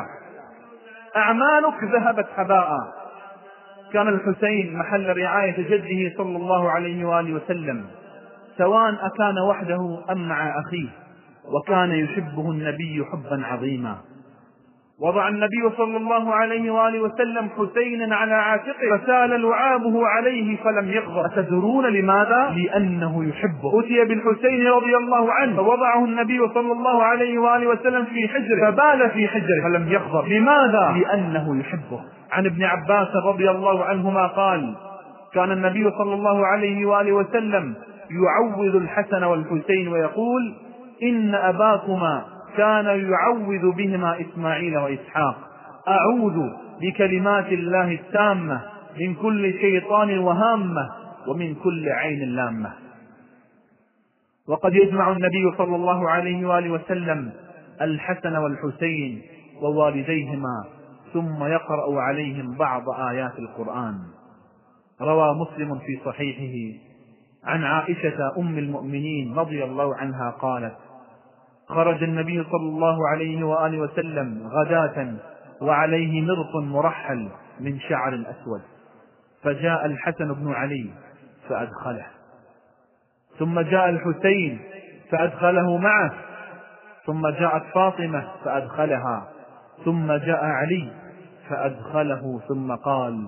أعمالك ذهبت هباء. كان الحسين محل رعاية جده صلى الله عليه وآله وسلم، سواء أكان وحده أم مع أخيه، وكان يحبه النبي حبا عظيما. وضع النبي صلى الله عليه وآله وسلم حسينا على عاتقه فسال لعابه عليه فلم يغضب. أتدرون لماذا؟ لأنه يحبه. أتي بالحسين رضي الله عنه فوضعه النبي صلى الله عليه وآله وسلم في حجره فبال في حجره فلم يغضب. لماذا؟ لأنه يحبه. عن ابن عباس رضي الله عنهما قال: كان النبي صلى الله عليه وآله وسلم يعوذ الحسن والحسين ويقول: إن أباكما كان يعوذ بهما إسماعيل وإسحاق، أعوذ بكلمات الله التامة من كل شيطان وهامة ومن كل عين لامة. وقد يجمع النبي صلى الله عليه وآله وسلم الحسن والحسين ووالديهما ثم يقرأ عليهم بعض آيات القرآن. روى مسلم في صحيحه عن عائشة أم المؤمنين رضي الله عنها قالت: خرج النبي صلى الله عليه وآله وسلم غداة وعليه مرط مرحل من شعر أسود، فجاء الحسن بن علي فأدخله، ثم جاء الحسين فأدخله معه، ثم جاءت فاطمة فأدخلها، ثم جاء علي فأدخله، ثم قال: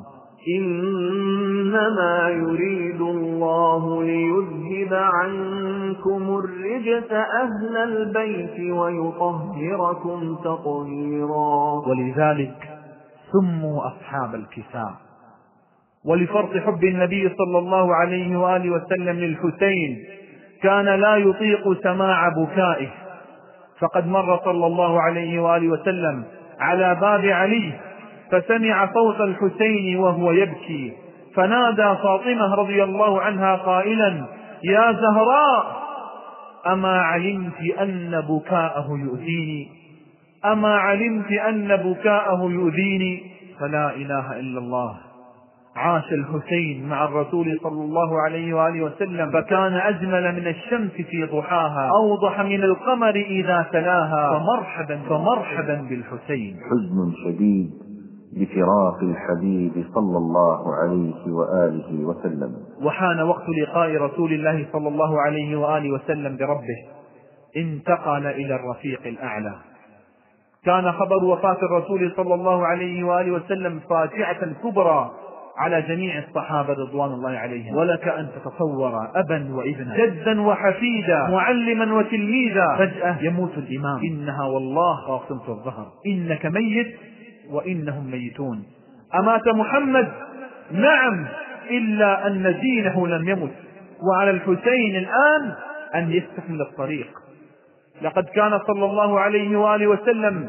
إنما يريد الله ليذهب عنكم الرجس أهل البيت ويطهركم تطهيرا.
ولذلك سموا أصحاب الكساء. ولفرط حب النبي صلى الله عليه وآله وسلم للحسين كان لا يطيق سماع بكائه، فقد مر صلى الله عليه وآله وسلم على باب علي فسمع صوت الحسين وهو يبكي، فنادى فاطمة رضي الله عنها قائلا: يا زهراء، أما علمت أن بكاءه يؤذيني؟ أما علمت أن بكاءه يؤذيني؟ فلا إله إلا الله. عاش الحسين مع الرسول صلى الله عليه وآله وسلم، فكان أجمل من الشمس في ضحاها، أوضح من القمر إذا تلاها، فمرحبا فمرحبا بالحسين.
حزن شديد بفراق الحبيب صلى الله عليه وآله وسلم.
وحان وقت لقاء رسول الله صلى الله عليه وآله وسلم بربه، انتقل إلى الرفيق الأعلى. كان خبر وفاة الرسول صلى الله عليه وآله وسلم فاجعة كبرى على جميع الصحابة رضوان الله عليهم، ولك أن تتصور أبا وابنا، جدا وحفيدا، معلما وتلميذا، فجأة يموت الإمام. إنها والله قاصمة الظهر، إنك ميت وإنهم ميتون. أمات محمد؟ نعم، إلا أن دينه لم يمت، وعلى الحسين الآن أن يستكمل الطريق. لقد كان صلى الله عليه وآله وسلم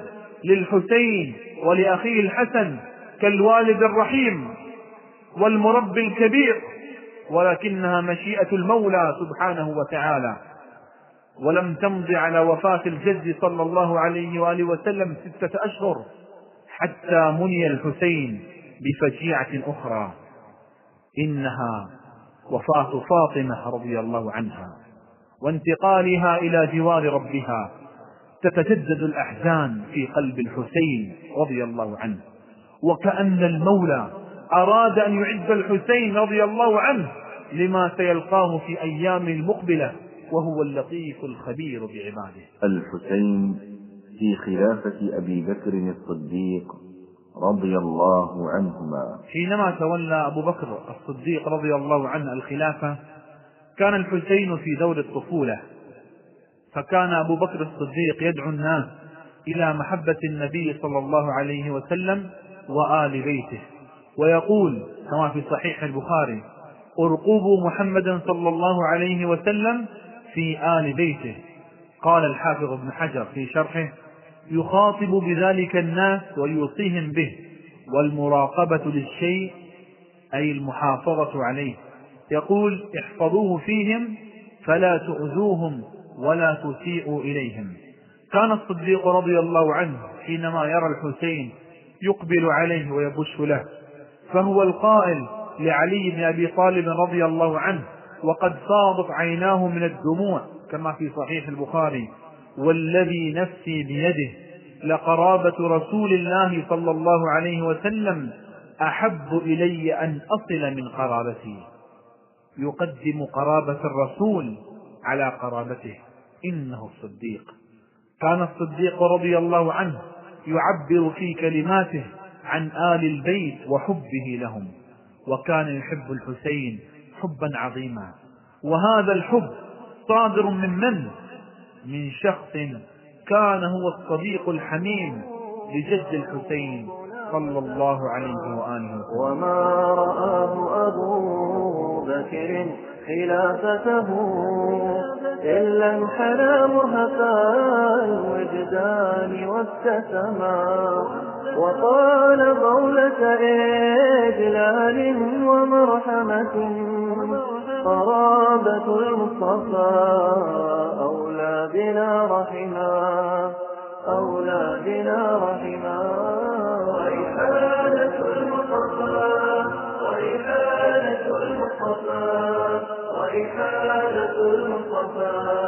للحسين ولأخيه الحسن كالوالد الرحيم والمربي الكبير، ولكنها مشيئة المولى سبحانه وتعالى. ولم تمض على وفاة الجد صلى الله عليه وآله وسلم ستة أشهر حتى مني الحسين بفجيعة أخرى، إنها وفاة فاطمة رضي الله عنها وانتقالها إلى جوار ربها. تتجدد الأحزان في قلب الحسين رضي الله عنه، وكأن المولى أراد أن يعد الحسين رضي الله عنه لما سيلقاه في أيام المقبلة، وهو اللطيف الخبير بعباده.
الحسين في خلافة أبي بكر الصديق رضي الله عنهما.
حينما تولى أبو بكر الصديق رضي الله عنه الخلافة كان الحسين في دور الطفولة، فكان أبو بكر الصديق يدعو الناس إلى محبة النبي صلى الله عليه وسلم وآل بيته، ويقول كما في صحيح البخاري: ارقبوا محمدا صلى الله عليه وسلم في آل بيته. قال الحافظ ابن حجر في شرحه: يخاطب بذلك الناس ويوصيهم به، والمراقبة للشيء أي المحافظة عليه. يقول: احفظوه فيهم فلا تؤذوهم ولا تسيئوا إليهم. كان الصديق رضي الله عنه حينما يرى الحسين يقبل عليه ويبش له، فهو القائل لعلي بن أبي طالب رضي الله عنه وقد فاضت عيناه من الدموع كما في صحيح البخاري: والذي نفسي بيده لقرابة رسول الله صلى الله عليه وسلم أحب إلي أن أصل من قرابتي. يقدم قرابة الرسول على قرابته، إنه الصديق. كان الصديق رضي الله عنه يعبر في كلماته عن آل البيت وحبه لهم، وكان يحب الحسين حبا عظيما. وهذا الحب صادر من من؟ من شخص كان هو الصديق الحميم لجد الحسين صلى الله عليه وآله وسلم.
وما رآه أبو بكر خلافته إلا انحنى مرهفا الوجدان والسسما، وقال قولة إجلال ومرحمة: قرابة المصطفى أولى بنا رحما، أولى بنا رحما. وإحالة المصطفى، وإحالة المصطفى، وإحالة المصطفى.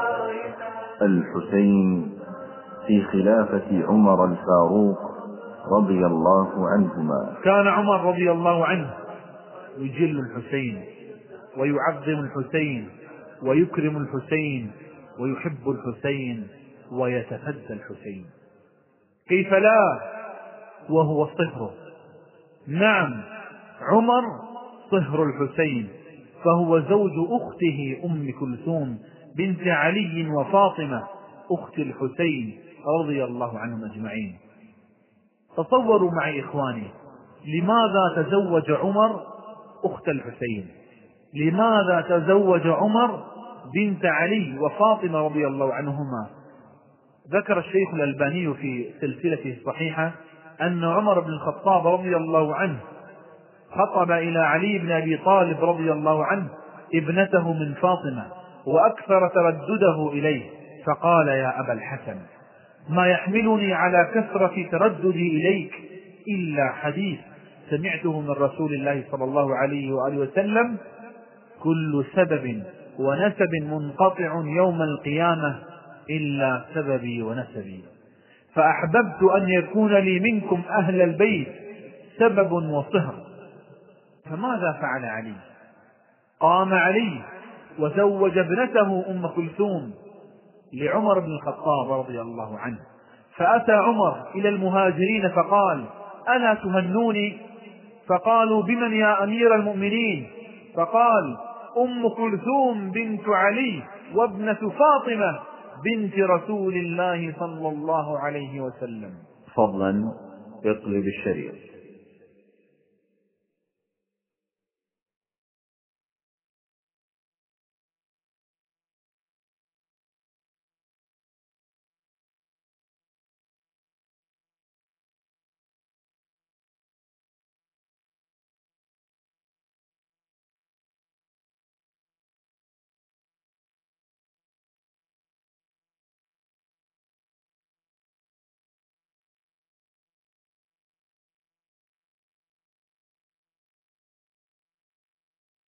الحسين في خلافة عمر الفاروق رضي الله عنهما.
كان عمر رضي الله عنه يجل الحسين ويعظم الحسين ويكرم الحسين ويحب الحسين ويتفدى الحسين، كيف لا وهو صهره. نعم، عمر صهر الحسين، فهو زوج أخته أم كلثوم بنت علي وفاطمة أخت الحسين رضي الله عنهم أجمعين. تصوروا معي إخواني، لماذا تزوج عمر أخت الحسين؟ لماذا تزوج عمر بنت علي وفاطمة رضي الله عنهما؟ ذكر الشيخ الألباني في سلسلته الصحيحة أن عمر بن الخطاب رضي الله عنه خطب إلى علي بن أبي طالب رضي الله عنه ابنته من فاطمة، وأكثر تردده إليه، فقال: يا أبا الحسن، ما يحملني على كثرة ترددي إليك إلا حديث سمعته من رسول الله صلى الله عليه وآله وسلم: كل سبب ونسب منقطع يوم القيامة إلا سببي ونسبي، فأحببت أن يكون لي منكم أهل البيت سبب وصهر. فماذا فعل علي؟ قام علي وزوج ابنته أم كلثوم لعمر بن الخطاب رضي الله عنه، فأتى عمر إلى المهاجرين فقال: ألا تهنوني؟ فقالوا: بمن يا أمير المؤمنين؟ فقال: أم كلثوم بنت علي وابنة فاطمة بنت رسول الله صلى الله عليه وسلم.
فضلا اطلب الشريط.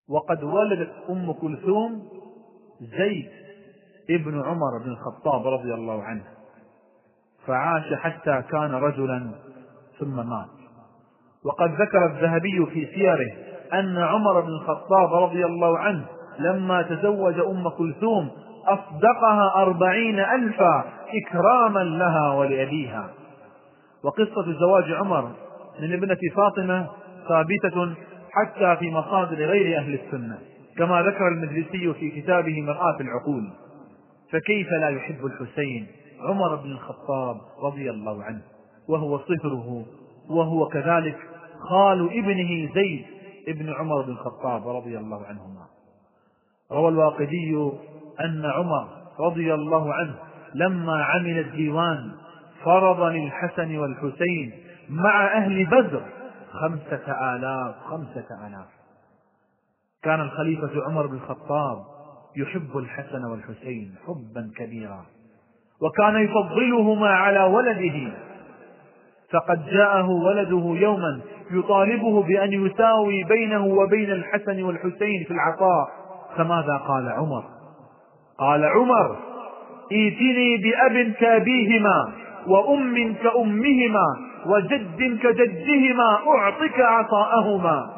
وقد ولدت أم كلثوم زيد ابن عمر بن الخطاب رضي الله عنه، فعاش حتى كان رجلا ثم مات. وقد ذكر الذهبي في سيره أن عمر بن الخطاب رضي الله عنه لما تزوج أم كلثوم أصدقها أربعين ألفا إكراما لها ولأبيها. وقصة زواج عمر من ابنة فاطمة ثابتة حتى في مصادر غير أهل السنة، كما ذكر المجلسي في كتابه مرآة العقول. فكيف لا يحب الحسين عمر بن الخطاب رضي الله عنه وهو صهره، وهو كذلك خال ابنه زيد ابن عمر بن الخطاب رضي الله عنهما. روى الواقدي أن عمر رضي الله عنه لما عمل الديوان فرض للحسن والحسين مع أهل بدر خمسة آلاف خمسة آلاف. كان الخليفة عمر بن الخطاب يحب الحسن والحسين حبا كبيرا، وكان يفضلهما على ولده، فقد جاءه ولده يوما يطالبه بأن يساوي بينه وبين الحسن والحسين في العطاء، فماذا قال عمر؟ قال عمر: ائتني بأب كأبيهما وأم كأمهما وجد كجدهما أعطك عطاءهما.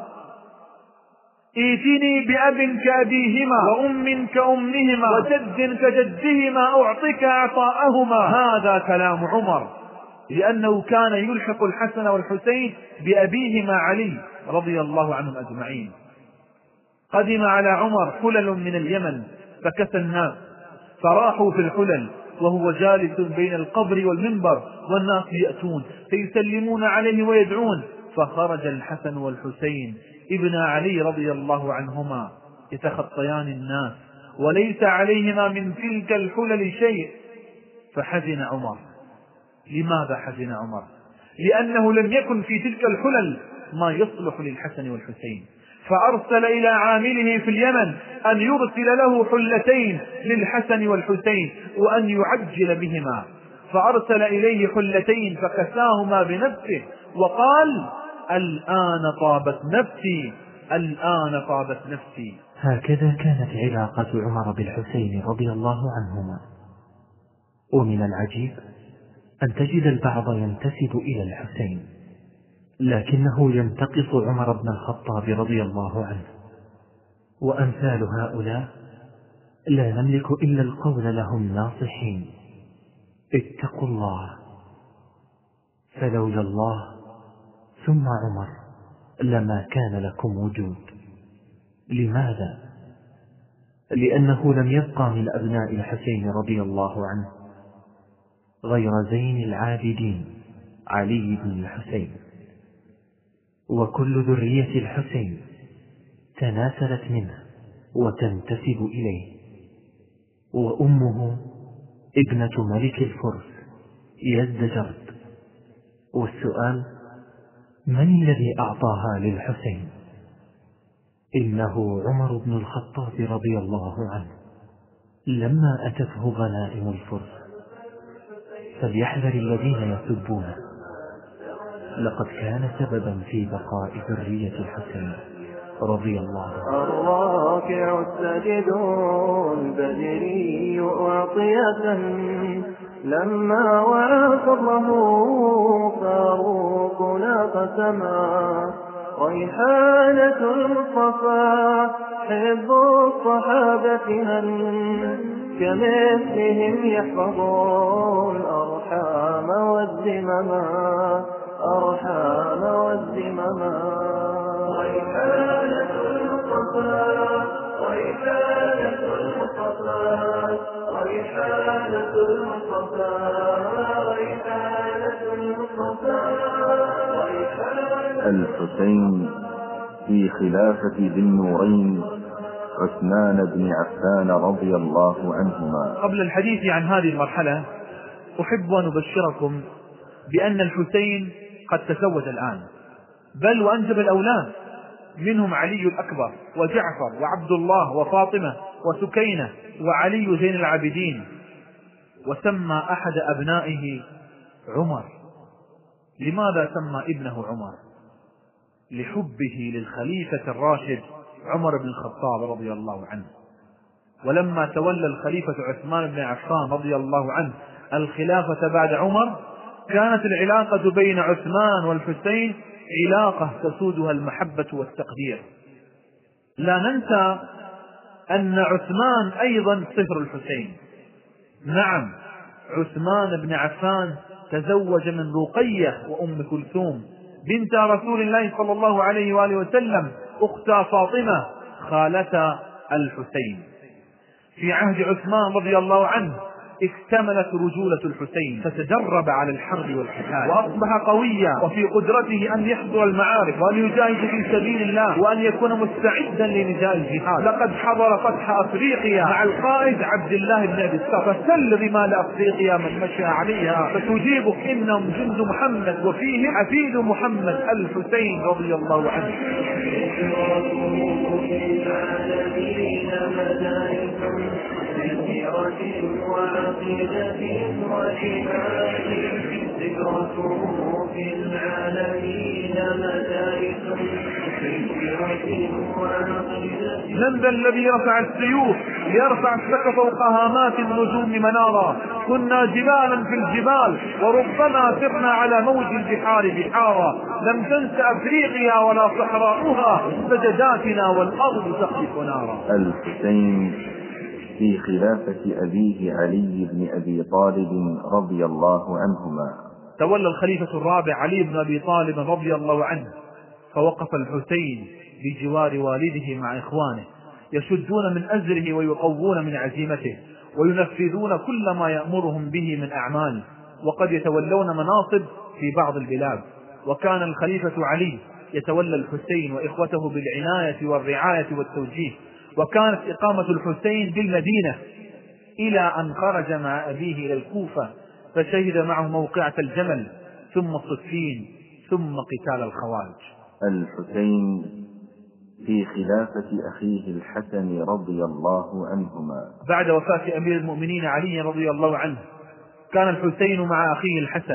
ائتني بأب كأبيهما وأم كأمهما وجد كجدهما أعطك عطاءهما. هذا كلام عمر، لأنه كان يلحق الحسن والحسين بأبيهما علي رضي الله عنهم أجمعين. قدم على عمر حلل من اليمن فكسى الناس، فراحوا في الحلل وهو جالس بين القبر والمنبر، والناس يأتون فيسلمون عليه ويدعون، فخرج الحسن والحسين ابن علي رضي الله عنهما يتخطيان الناس وليس عليهما من تلك الحلل شيء، فحزن عمر. لماذا حزن عمر؟ لأنه لم يكن في تلك الحلل ما يصلح للحسن والحسين، فأرسل إلى عامله في اليمن أن يرسل له حلتين للحسن والحسين وأن يعجل بهما، فأرسل إليه حلتين فكساهما بنفسه وقال: الآن طابت نفسي، الآن طابت نفسي.
هكذا كانت علاقة عمر بالحسين رضي الله عنهما. ومن العجيب أن تجد البعض ينتسب إلى الحسين لكنه ينتقص عمر بن الخطاب رضي الله عنه. وأمثال هؤلاء لا نملك إلا القول لهم ناصحين: اتقوا الله، فلولا الله ثم عمر لما كان لكم وجود. لماذا؟ لأنه لم يبقى من أبناء الحسين رضي الله عنه غير زين العابدين علي بن الحسين، وكل ذرية الحسين تناسلت منه وتنتسب إليه. وأمه ابنة ملك الفرس يزدجرد. والسؤال: من الذي أعطاها للحسين؟ إنه عمر بن الخطاب رضي الله عنه لما أتته غنائم الفرس. فليحذر الذين يسبونه، لقد كان سببا في بقاء ذرية الحسين رضي الله عنه.
الراكع الساجد البدري أعطية لما وعى فضله فاروقنا قسما، ريحانة المصطفى حب الصحابة من كمثلهم يحفظون الأرحام والذمما، أرحام والذمما.
ريحانة المصطفى ريحانة المصطفى ريحانة المصطفى ريحانة المصطفى.
الحسين في خلافة ذي النورين عثمان بن عفان رضي الله عنهما.
قبل الحديث عن هذه المرحلة أحب أن أبشركم بأن الحسين قد تزوج الآن، بل وأنجب الأولاد، منهم علي الأكبر وجعفر وعبد الله وفاطمة وسكينة وعلي زين العابدين. وسمى أحد أبنائه عمر. لماذا سمى ابنه عمر؟ لحبه للخليفة الراشد عمر بن الخطاب رضي الله عنه. ولما تولى الخليفة عثمان بن عفان رضي الله عنه الخلافة بعد عمر، كانت العلاقة بين عثمان والحسين علاقة تسودها المحبة والتقدير. لا ننسى أن عثمان أيضا صهر الحسين. نعم، عثمان بن عفان تزوج من رقية وأم كلثوم بنت رسول الله صلى الله عليه وآله وسلم أخت فاطمة خالة الحسين. في عهد عثمان رضي الله عنه اكتملت رجولة الحسين، فتدرب على الحرب والقتال وأصبح قويا، وفي قدرته أن يحضر المعارك وأن يجاهد في سبيل الله وأن يكون مستعدا لنداء الجهاد. لقد حضر فتح أفريقيا مع القائد عبد الله بن أبي الصف، فسل رمال أفريقيا من مشى عليها فتجيبك إنهم جند محمد وفيهم حفيد محمد الحسين رضي الله عنه.
وعقيدة وشفاء ذكرته في العالمين مدارس
من ذا الذي رفع السيوف ليرفع السقف فوق هامات النجوم منارا؟ كنا جبالا في الجبال وربما سرنا على موج البحار بحارا. لم تنس أفريقيا ولا صحراؤها سجداتنا والأرض تخلف نارا.
الحسين في خلافة أبيه علي بن أبي طالب رضي الله عنهما.
تولى الخليفة الرابع علي بن أبي طالب رضي الله عنه، فوقف الحسين بجوار والده مع إخوانه يشدون من أزره ويقوون من عزيمته وينفذون كل ما يأمرهم به من أعمال، وقد يتولون مناصب في بعض البلاد. وكان الخليفة علي يتولى الحسين وإخوته بالعناية والرعاية والتوجيه. وكانت إقامة الحسين بالمدينة إلى أن خرج مع أبيه إلى الكوفة فشهد معه موقعة الجمل ثم صفين ثم قتال الخوارج.
الحسين في خلافة أخيه الحسن رضي الله عنهما.
بعد وفاة أمير المؤمنين علي رضي الله عنه كان الحسين مع أخيه الحسن.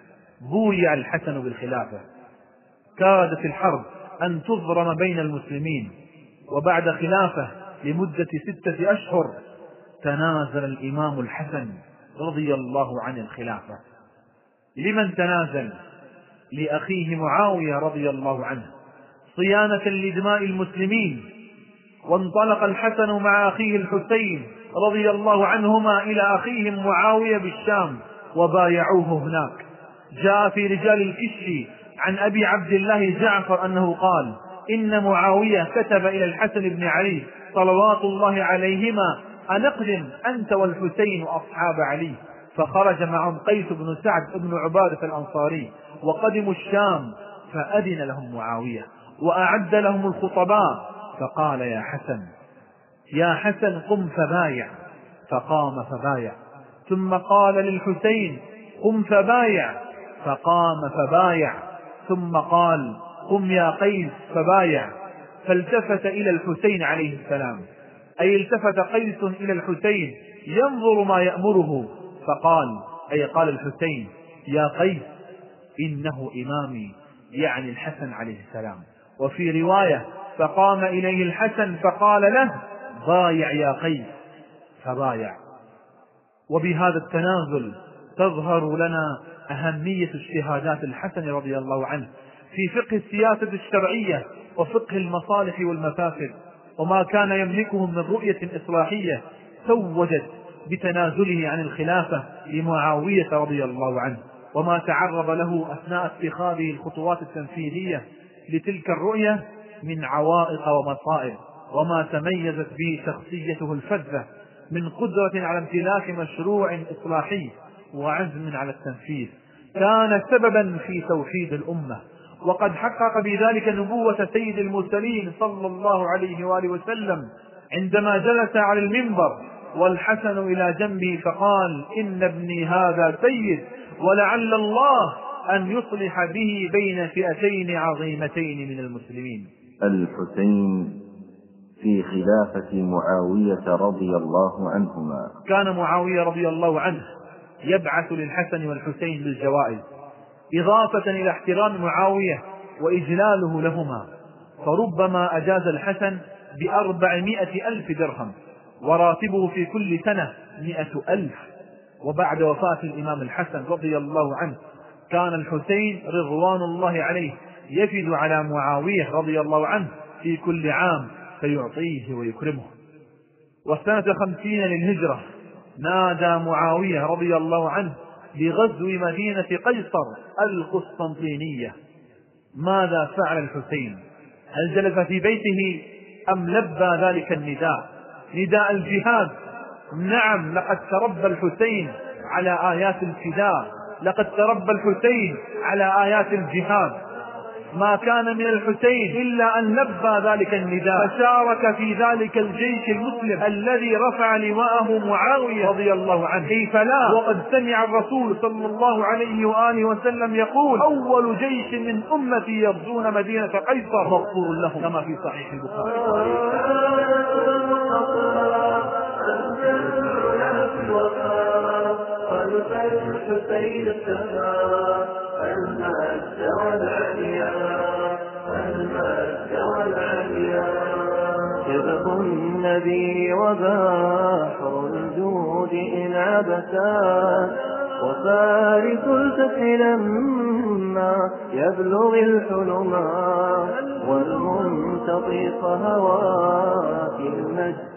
بويع الحسن بالخلافة، كادت الحرب أن تضرم بين المسلمين، وبعد خلافة لمدة ستة أشهر تنازل الإمام الحسن رضي الله عن الخلافة. لمن تنازل؟ لأخيه معاوية رضي الله عنه صيانة لدماء المسلمين. وانطلق الحسن مع أخيه الحسين رضي الله عنهما إلى أخيهم معاوية بالشام وبايعوه هناك. جاء في رجال الكشي عن أبي عبد الله جعفر أنه قال: إن معاوية كتب إلى الحسن بن علي صلوات الله عليهما أن اقدم أنت والحسين وأصحاب علي. فخرج معهم قيس بن سعد بن عبادة الأنصاري وقدموا الشام، فأذن لهم معاوية وأعد لهم الخطباء، فقال: يا حسن يا حسن قم فبايع. فقام فبايع. ثم قال للحسين: قم فبايع. فقام فبايع. ثم قال: قم يا قيس فبايع. فالتفت إلى الحسين عليه السلام، أي التفت قيس إلى الحسين ينظر ما يأمره، فقال أي قال الحسين: يا قيس إنه إمامي، يعني الحسن عليه السلام. وفي رواية: فقام إليه الحسن فقال له: بايع يا قيس، فبايع. وبهذا التنازل تظهر لنا أهمية اجتهادات الحسن رضي الله عنه في فقه السياسة الشرعية وفقه المصالح والمفاسد، وما كان يملكه من رؤية إصلاحية توجت بتنازله عن الخلافة لمعاوية رضي الله عنه، وما تعرض له أثناء اتخاذه الخطوات التنفيذية لتلك الرؤية من عوائق ومصائب، وما تميزت به شخصيته الفذة من قدرة على امتلاك مشروع إصلاحي وعزم على التنفيذ. كان سببا في توحيد الأمة، وقد حقق بذلك نبوة سيد المرسلين صلى الله عليه وآله وسلم عندما جلس على المنبر والحسن إلى جنبه فقال: إن ابني هذا سيد، ولعل الله أن يصلح به بين فئتين عظيمتين من المسلمين.
الحسين في خلافة معاوية رضي الله عنهما.
كان معاوية رضي الله عنه يبعث للحسن والحسين بالجوائز إضافة إلى احترام معاوية وإجلاله لهما، فربما أجاز الحسن بأربعمائة ألف درهم، وراتبه في كل سنة مئة ألف. وبعد وفاة الإمام الحسن رضي الله عنه كان الحسين رضوان الله عليه يفد على معاوية رضي الله عنه في كل عام فيعطيه ويكرمه. وسنة خمسين للهجرة نادى معاوية رضي الله عنه بغزو مدينة قيصر القسطنطينية. ماذا فعل الحسين؟ هل جلس في بيته أم لبى ذلك النداء، نداء الجهاد؟ نعم، لقد تربى الحسين على آيات الفداء، لقد تربى الحسين على آيات الجهاد. ما كان من الحسين إلا أن لبى ذلك النداء، فشارك في ذلك الجيش المسلم الذي رفع لواءه معاوية رضي الله عنه. كيف لا، وقد سمع الرسول صلى الله عليه وآله وسلم يقول: أول جيش من أمتي يغزون مدينة قيصر مغفور لهم، كما في صحيح البخاري.
الحسين السماء المجد والعليا المجد والعليا شبه النبي وبحر الجود إن عبثا وفارس الفتح لما يبلغ الحلما والمنتطق هوى في المجد.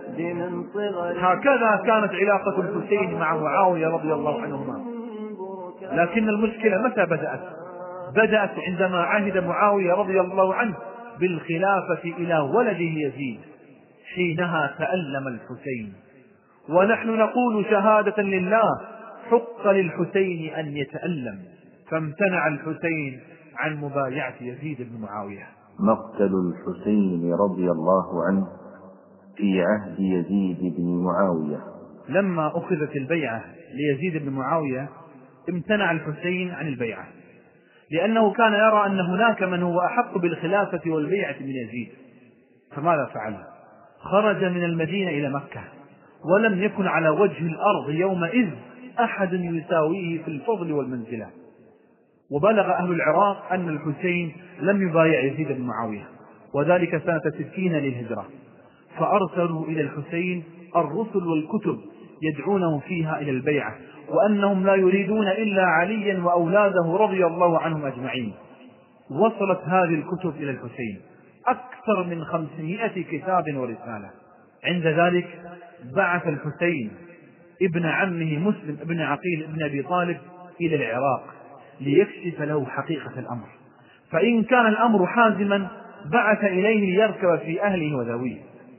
هكذا كانت علاقة الحسين مع معاوية رضي الله عنهما. لكن المشكلة متى بدأت؟ بدأت عندما عهد معاوية رضي الله عنه بالخلافة إلى ولده يزيد، حينها تألم الحسين. ونحن نقول شهادة لله حق للحسين أن يتألم، فامتنع الحسين عن مبايعة يزيد بن معاوية.
مقتل الحسين رضي الله عنه في عهد يزيد بن معاوية.
لما أخذت البيعة ليزيد بن معاوية امتنع الحسين عن البيعة، لأنه كان يرى أن هناك من هو أحق بالخلافة والبيعة من يزيد. فماذا فعل؟ خرج من المدينة إلى مكة، ولم يكن على وجه الأرض يومئذ أحد يساويه في الفضل والمنزلة. وبلغ أهل العراق أن الحسين لم يبايع يزيد بن معاوية، وذلك سنة ستين للهجرة، فأرسلوا إلى الحسين الرسل والكتب يدعونه فيها إلى البيعة، وأنهم لا يريدون إلا عليا وأولاده رضي الله عنهم أجمعين. وصلت هذه الكتب إلى الحسين أكثر من خمسمائة كتاب ورسالة. عند ذلك بعث الحسين ابن عمه مسلم ابن عقيل ابن أبي طالب إلى العراق ليكشف له حقيقة الأمر، فإن كان الأمر حازما بعث إليه ليركب في أهله وذويه.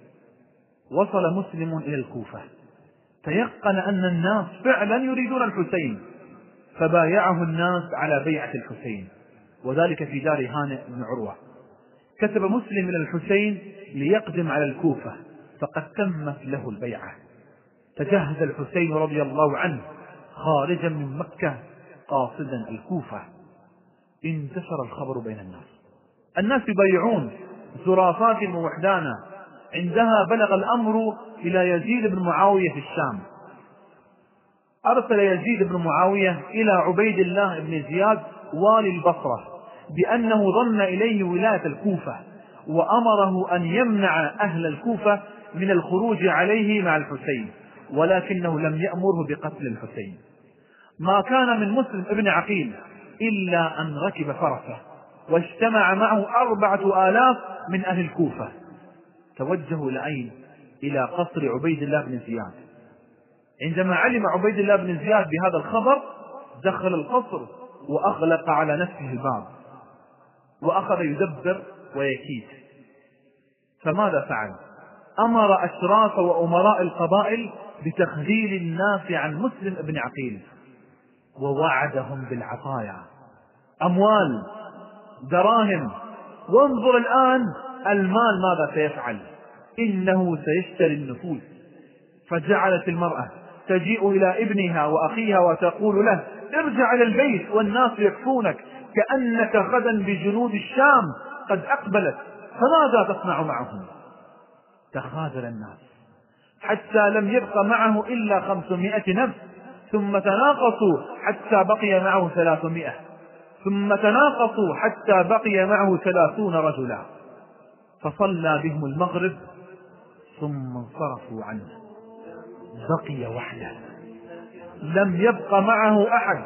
وصل مسلم إلى الكوفة، تيقن أن الناس فعلا يريدون الحسين، فبايعه الناس على بيعة الحسين، وذلك في دار هانئ بن عروة. كتب مسلم إلى الحسين ليقدم على الكوفة، فقد تمت له البيعة. تجهز الحسين رضي الله عنه خارجا من مكة قاصدا الكوفة. انتشر الخبر بين الناس، الناس يبايعون زرافات ووحدانا. عندها بلغ الأمر إلى يزيد بن معاوية في الشام. أرسل يزيد بن معاوية إلى عبيد الله بن زياد والي البصرة بأنه ضم إليه ولاية الكوفة، وأمره أن يمنع أهل الكوفة من الخروج عليه مع الحسين، ولكنه لم يأمره بقتل الحسين. ما كان من مسلم ابن عقيل إلا أن ركب فرسه واجتمع معه أربعة آلاف من أهل الكوفة. توجهوا لأين؟ إلى قصر عبيد الله بن زياد. عندما علم عبيد الله بن زياد بهذا الخبر دخل القصر وأغلق على نفسه الباب، وأخذ يدبر ويكيد. فماذا فعل؟ أمر أشراف وأمراء القبائل بتخذيل الناس عن مسلم ابن عقيل، ووعدهم بالعطايا، أموال، دراهم. وانظر الآن المال ماذا سيفعل؟ إنه سيشتري النفوس. فجعلت المرأة تجيء إلى ابنها وأخيها وتقول له: ارجع إلى البيت والناس يكفونك كأنك غدا بجنود الشام قد أقبلت، فماذا تصنع معهم؟ تخاذل الناس حتى لم يبق معه إلا خمسمائة نفس، ثم تناقصوا حتى بقي معه ثلاثمائة، ثم تناقصوا حتى بقي معه ثلاثون رجلا. فصلى بهم المغرب ثم انصرفوا عنه، بقي وحده لم يبق معه أحد،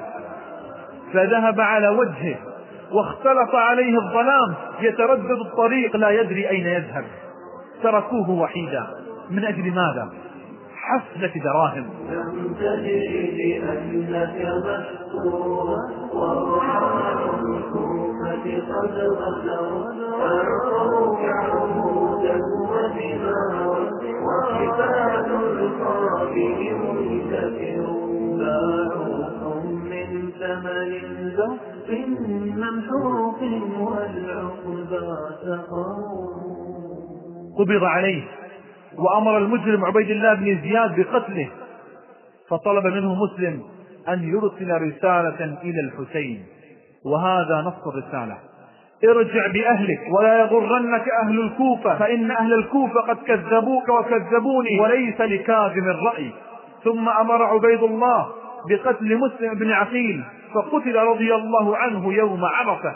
فذهب على وجهه واختلط عليه الظلام، يتردد الطريق لا يدري أين يذهب. تركوه وحيدا من أجل ماذا؟ حفلة دراهم.
لم تدري بأنك مستور ورحال الكوفة قد غدوا، أعطوك عهودا ودماء وحبال القابل منتكر، باعوكم من ثمن زف ممحوق والعقبى سقوا.
قبض عليه وأمر المجرم عبيد الله بن زياد بقتله، فطلب منه مسلم أن يرسل رسالة إلى الحسين، وهذا نص الرسالة: ارجع بأهلك ولا يغرنك أهل الكوفة، فإن أهل الكوفة قد كذبوك وكذبوني وليس لكاذب الرأي. ثم أمر عبيد الله بقتل مسلم بن عقيل، فقتل رضي الله عنه يوم عرفة.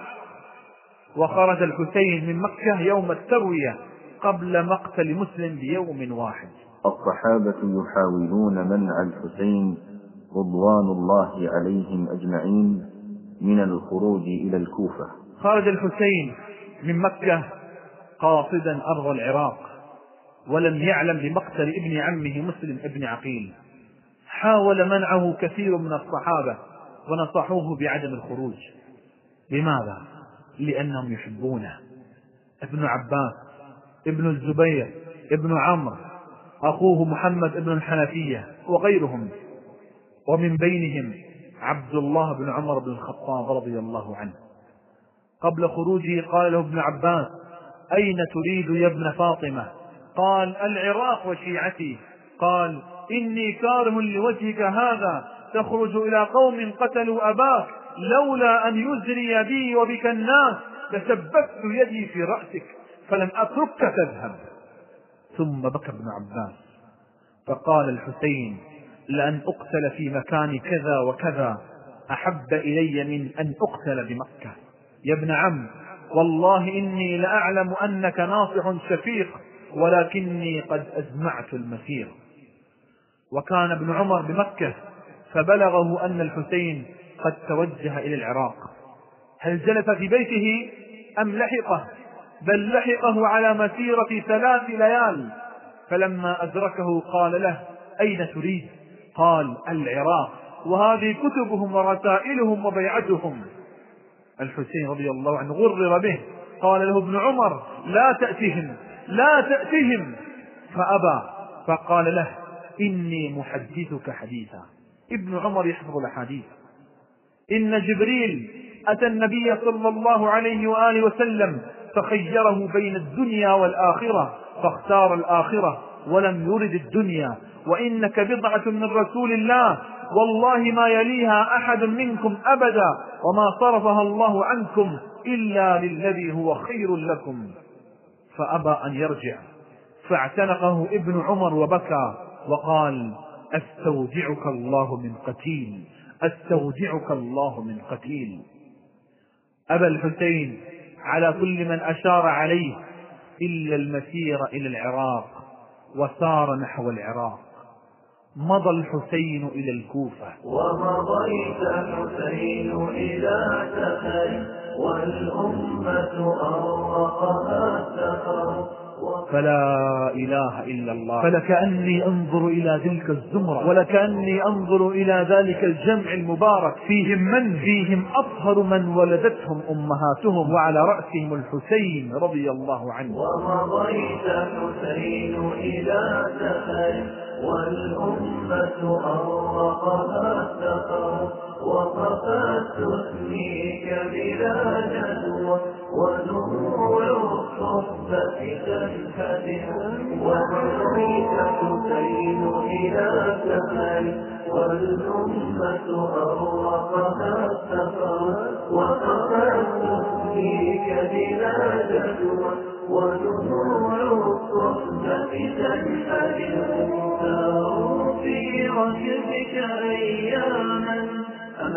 وخرج الحسين من مكة يوم التروية قبل مقتل مسلم بيوم واحد.
الصحابة يحاولون منع الحسين رضوان الله عليهم أجمعين من الخروج إلى الكوفة.
خرج الحسين من مكة قاصدا أرض العراق، ولم يعلم بمقتل ابن عمه مسلم ابن عقيل. حاول منعه كثير من الصحابة ونصحوه بعدم الخروج. لماذا؟ لأنهم يحبونه. ابن عباس، ابن الزبير، ابن عمرو، أخوه محمد ابن الحنفية وغيرهم، ومن بينهم عبد الله بن عمر بن الخطاب رضي الله عنه. قبل خروجه قال له ابن عباس: أين تريد يا ابن فاطمة؟ قال: العراق وشيعتي. قال: إني كاره لوجهك هذا، تخرج إلى قوم قتلوا أباك، لولا أن يزري بي وبك الناس لثبت يدي في رأسك فلم أتركك تذهب. ثم بكى ابن عباس فقال الحسين: لأن أقتل في مكان كذا وكذا أحب إلي من أن أقتل بمكة. يا ابن عم، والله إني لأعلم أنك ناصح شفيق، ولكني قد أزمعت المسير. وكان ابن عمر بمكة فبلغه أن الحسين قد توجه إلى العراق. هل جلس في بيته أم لحقه؟ بل لحقه على مسيرة ثلاث ليال. فلما أدركه قال له: أين تريد؟ قال: العراق، وهذه كتبهم ورسائلهم وبيعتهم. الحسين رضي الله عنه غرر به، قال له ابن عمر: لا تأتهم لا تأتهم، فأبى. فقال له: إني محدثك حديثا. ابن عمر يحفظ الحديث. إن جبريل أتى النبي صلى الله عليه وآله وسلم فخيره بين الدنيا والآخرة، فاختار الآخرة ولم يرد الدنيا. وإنك بضعة من رسول الله، والله ما يليها أحد منكم أبدا، وما صرفها الله عنكم إلا للذي هو خير لكم. فأبى أن يرجع، فاعتنقه ابن عمر وبكى وقال: أستودعك الله من قتيل، أستودعك الله من قتيل. أبى الحسين على كل من أشار عليه إلا المسير إلى العراق، وسار نحو العراق. مضى الحسين إلى الكوفة.
ومضيت الحسين إلى سفر، والأمة أرقها السفر.
فلا إله إلا الله. فلكأني أنظر إلى تلك الزمرة، ولكأني أنظر إلى ذلك الجمع المبارك، فيهم من فيهم أطهر من ولدتهم أمهاتهم، وعلى رأسهم الحسين رضي الله عنه.
ومضيت الحسين إلى سفر، والأمة أرقها السفر. وقفت تثنيك بلا جدوى، ودموع الصحبة تنفتح. ومضيت الحسين إلى سفر، والأمة أرقها السفر. وقفت تثنيك بلا جدوى، ودموع الصحبة تنفتح. ساروا في ركبك أياما، أما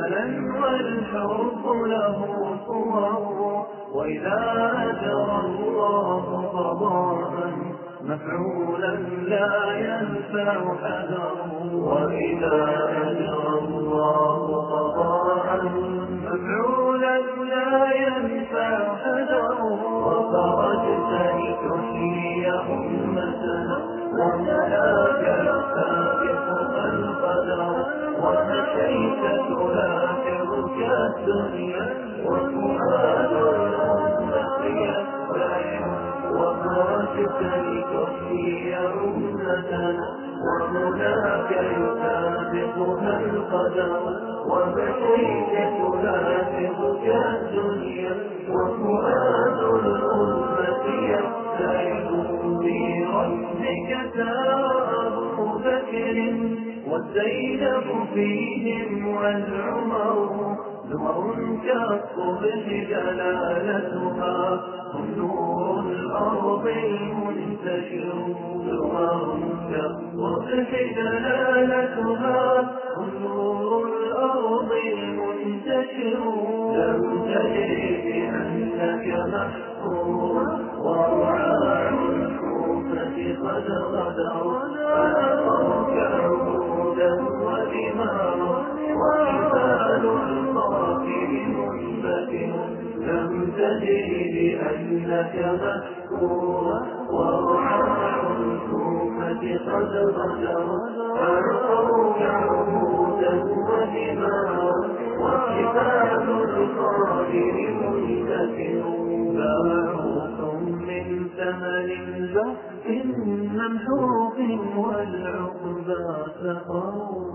مثلا والحب له صور، وإذا أجرى الله قضاء مفعولا لا ينفع حذره، وإذا أجرى الله قضاء مفعولا لا ينفع حذره، وخرجت لتحيي أمتنا وملاك يسابقها القدر، ومشيت تلاحظك الدنيا وفؤاد الأمة يسبح، وخرجت لتحيي أمتنا وملاك يسابقها القدر، ومشيت تلاحظك الدنيا وفؤاد الأمة يسبح، بربك سار أبو بكر والزينب فيهم والعمر، زمر كالصبح جلالتها هم نور الأرض المنتشر، زمر كالصبح جلالتها هم نور الأرض المنتشر، لم تجري بأنك محفور ورعاع الكوفة قد غدر، فأخاك عهودا ودمارا وحبال القافر منبتر، لم تجري بأنك محفور ورعاع الكوفة قد غدر، فأخاك عهودا ودمارا وحبال القافر منبتر، باعوكم من ثمن زهف ممحوق والعقبى سقوا،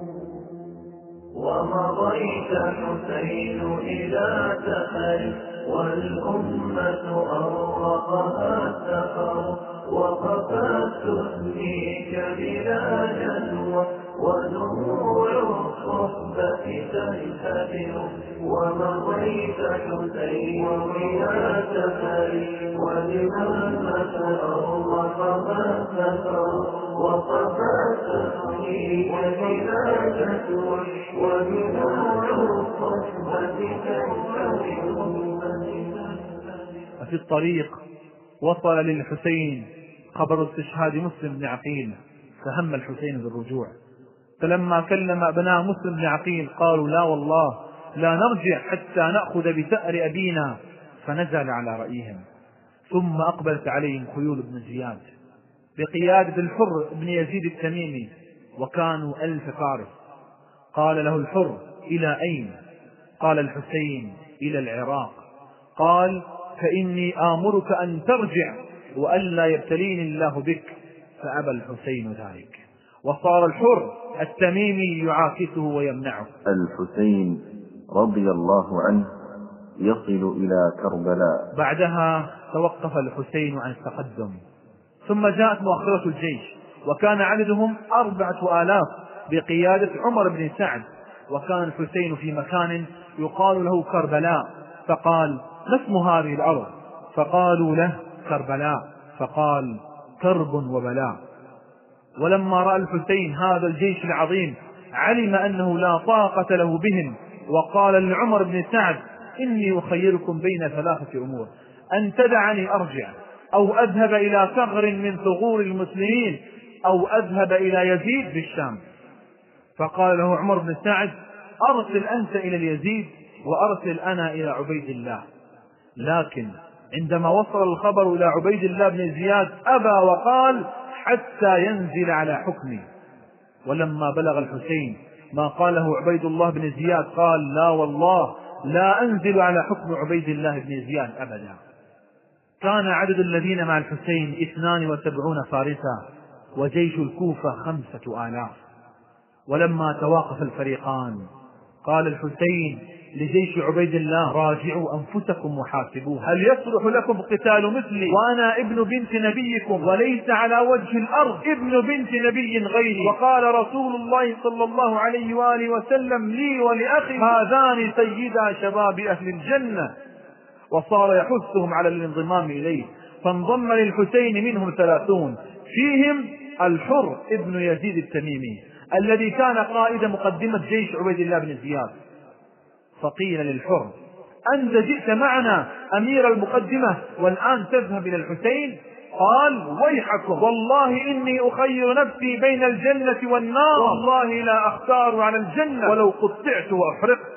ومضيت حسين إلى سفر والأمة أرقها السفر، وقفت تثنيك بلا جدوى ودموع الصحبة تنهدر، ومضيت حسين إلى سفر والأمة أرقها السفر، وقفت تثنيك بلا جدوى ودموع الصحبة تنهدر.
في الطريق وصل للحسين خبر استشهاد مسلم بن عقيل، فهم الحسين بالرجوع، فلما كلم أبناء مسلم بن عقيل قالوا لا والله لا نرجع حتى نأخذ بثأر أبينا، فنزل على رأيهم. ثم أقبلت عليهم خيول بن زياد بقيادة الحر بن يزيد التميمي، وكانوا ألف فارس. قال له الحر إلى أين؟ قال الحسين إلى العراق. قال فإني آمرك أن ترجع وألا يبتليني الله بك، فأبى الحسين ذلك، وصار الحر التميمي يعاكسه ويمنعه.
الحسين رضي الله عنه يصل إلى كربلاء.
بعدها توقف الحسين عن التقدم، ثم جاءت مؤخرة الجيش، وكان عددهم أربعة آلاف بقيادة عمر بن سعد، وكان الحسين في مكان يقال له كربلاء، فقال ما اسم هذه الأرض؟ فقالوا له كربلاء، فقال كرب وبلاء. ولما رأى الحسين هذا الجيش العظيم علم أنه لا طاقة له بهم، وقال لعمر بن سعد إني أخيركم بين ثلاثة أمور، أن تدعني أرجع، أو أذهب إلى ثغر من ثغور المسلمين، أو أذهب إلى يزيد بالشام. فقال له عمر بن سعد أرسل أنت إلى اليزيد وأرسل أنا إلى عبيد الله. لكن عندما وصل الخبر إلى عبيد الله بن زياد أبى وقال حتى ينزل على حكمي. ولما بلغ الحسين ما قاله عبيد الله بن زياد قال لا والله لا أنزل على حكم عبيد الله بن زياد أبدا. كان عدد الذين مع الحسين اثنان وسبعون فارسا، وجيش الكوفة خمسة آلاف. ولما توقف الفريقان قال الحسين لجيش عبيد الله راجعوا أنفسكم وحاسبوه، هل يصلح لكم قتال مثلي وأنا ابن بنت نبيكم، وليس على وجه الأرض ابن بنت نبي غيري؟ وقال رسول الله صلى الله عليه وآله وسلم لي ولأخي هذان سيدا شباب أهل الجنة، وصار يحثهم على الانضمام إليه، فانضم للحسين منهم ثلاثون، فيهم الحر ابن يزيد التميمي الذي كان قائد مقدمة جيش عبيد الله بن زياد، فقيل للحر: أنت جئت معنا أمير المقدمة والآن تذهب إلى الحسين؟ قال: ويحكم، والله إني أخير نفسي بين الجنة والنار، والله لا أختار على الجنة ولو قطعت وأحرقت.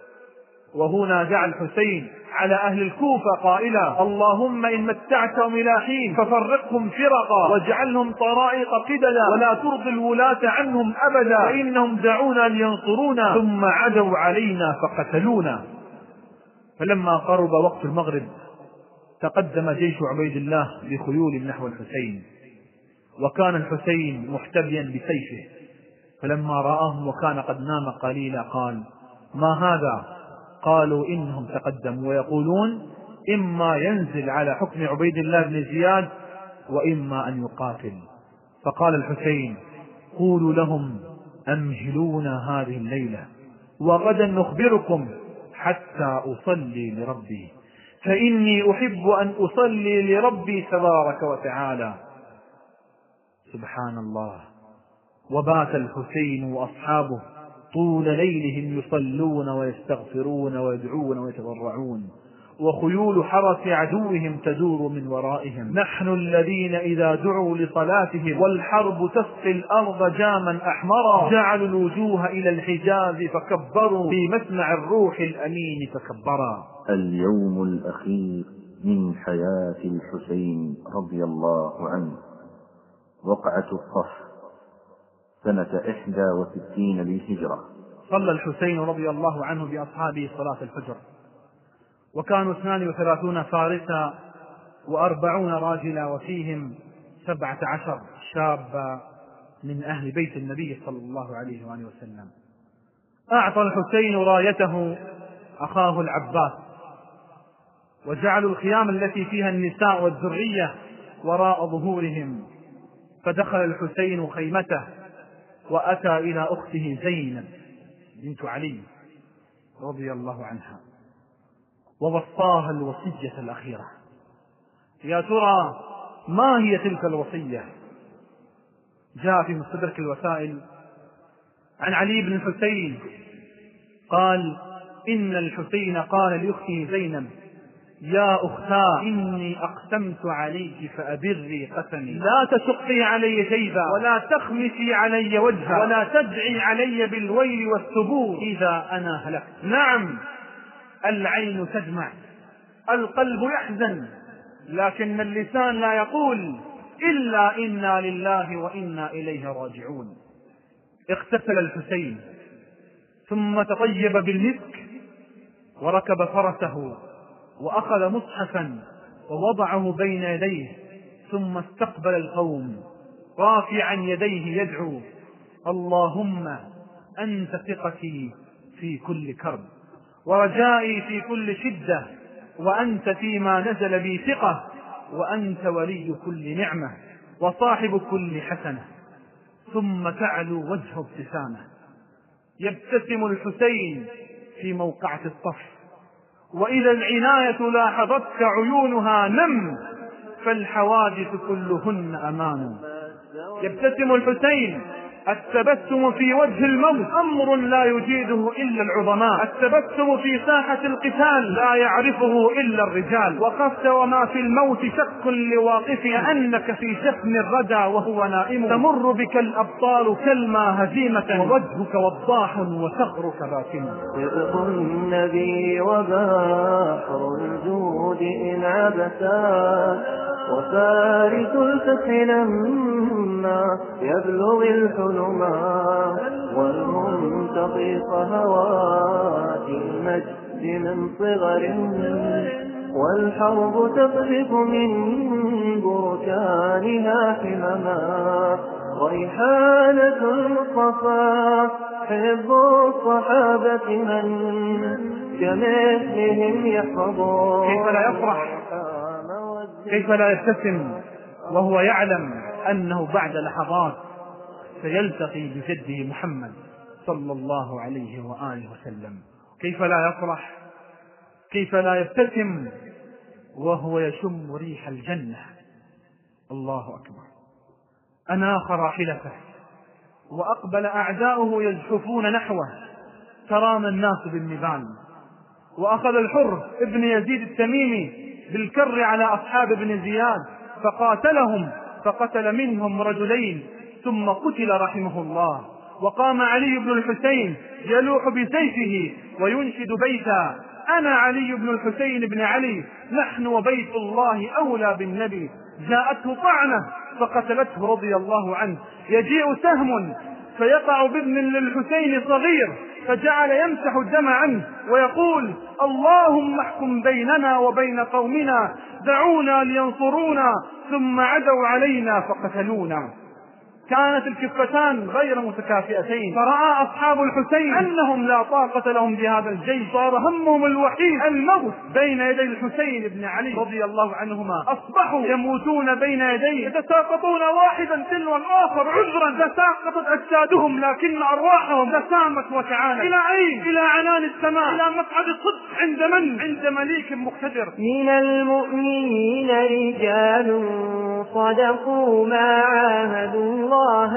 وهنا دعا الحسين على أهل الكوفة قائلا: اللهم إن متعتهم إلى حين ففرقهم فرقا واجعلهم طرائق قددا ولا ترضي الولاة عنهم أبدا، فإنهم دعونا لينصرونا ثم عدوا علينا فقتلونا. فلما قرب وقت المغرب تقدم جيش عبيد الله بخيول نحو الحسين، وكان الحسين محتبيا بسيفه، فلما رآهم وكان قد نام قليلا قال: ما هذا؟ قالوا: إنهم تقدموا ويقولون إما ينزل على حكم عبيد الله بن زياد وإما أن يقاتل. فقال الحسين: قولوا لهم أمهلونا هذه الليلة وغدا نخبركم حتى أصلي لربي، فإني أحب أن أصلي لربي تبارك وتعالى. سبحان الله. وبات الحسين وأصحابه طول ليلهم يصلون ويستغفرون ويدعون ويتضرعون، وخيول حرس عدوهم تدور من ورائهم. نحن الذين إذا دعوا لصلاتهم والحرب تسقي الأرض جاما أحمرا جعلوا الوجوه إلى الحجاز فكبروا في مسمع الروح الأمين فكبرا.
اليوم الأخير من حياة الحسين رضي الله عنه، وقعة الصف، سنة إحدى وستين للهجرة.
صلى الحسين رضي الله عنه بأصحابه صلاة الفجر، وكانوا اثنان وثلاثون فارسا وأربعون راجلا، وفيهم سبعة عشر شابا من أهل بيت النبي صلى الله عليه وآله وسلم. أعطى الحسين رايته أخاه العباس، وجعلوا الخيام التي فيها النساء والذرية وراء ظهورهم، فدخل الحسين خيمته وأتى إلى أخته زينب بنت علي رضي الله عنها ووصاها الوصية الأخيرة. يا ترى ما هي تلك الوصية؟ جاء في مستدرك الوسائل عن علي بن الحسين قال: إن الحسين قال لأخته زينب: يا أختاه إني أقسمت عليك فأبري قسمي، لا تشقي علي شيبا ولا تخمسي علي وجها ولا تدعي علي بالويل والثبور إذا أنا هلكت. نعم، العين تدمع، القلب يحزن، لكن اللسان لا يقول إلا إنا لله وإنا إليه راجعون. اغتسل الحسين ثم تطيب بالمسك وركب فرسه وأخذ مصحفا ووضعه بين يديه، ثم استقبل القوم رافعا يديه يدعو: اللهم أنت ثقتي في كل كرب ورجائي في كل شدة، وأنت فيما نزل بي ثقة، وأنت ولي كل نعمة وصاحب كل حسنة. ثم تعلو وجه ابتسامة، يبتسم الحسين في موقعة الصف، وإذا العناية لاحظتك عيونها نم، فالحوادث كلهن أمان. يبتسم الحسين، التبسم في وجه الموت أمر لا يجيده إلا العظماء، التبسم في ساحة القتال لا يعرفه إلا الرجال. وقفت وما في الموت شك لواقف، أنك في شحن الردى وهو نائم، تمر بك الأبطال كالما هزيمة، ووجهك وضاح وثغرك باكم.
صدق النبي وبحر الجود إن عبثا، وفارس الفتح لما يبلغ الحلما، والمنتقي هوات المجد من صغر، والحرب تقذف من بركانها حمما. ريحانة المصطفى حب الصحابة من كمثلهم يحفظون.
كيف لا يفرح، كيف لا يبتسم وهو يعلم أنه بعد لحظات سيلتقي بجده محمد صلى الله عليه وآله وسلم. كيف لا يفرح، كيف لا يبتسم وهو يشم ريح الجنة. الله أكبر. أناخ راحلته وأقبل أعداؤه يزحفون نحوه، ترام الناس بالنبال وأخذ الحر ابن يزيد التميمي بالكر على أصحاب ابن زياد فقاتلهم، فقتل منهم رجلين ثم قتل رحمه الله. وقام علي بن الحسين يلوح بسيفه وينشد بيتا: أنا علي بن الحسين بن علي، نحن وبيت الله أولى بالنبي. جاءته طعنة فقتلته رضي الله عنه. يجيء سهم فيقع بابن للحسين صغير فجعل يمسح الدم عنه ويقول: اللهم احكم بيننا وبين قومنا، دعونا لينصرونا، ثم عدوا علينا فقتلونا. كانت الكفتان غير متكافئتين، فرأى أصحاب الحسين أنهم لا طاقة لهم بهذا الجيش، صار همهم الوحيد الموت بين يدي الحسين بن علي رضي الله عنهما. أصبحوا يموتون بين يديه، يتساقطون واحدا تلو الآخر عذرا، تساقطت أجسادهم لكن أرواحهم تسامت وتعانت. إلى أين؟ إلى عنان السماء، إلى مقعد الصدق. عند من؟ عند مليك مقتدر.
من المؤمنين رجال صدقوا ما عاهدوا الله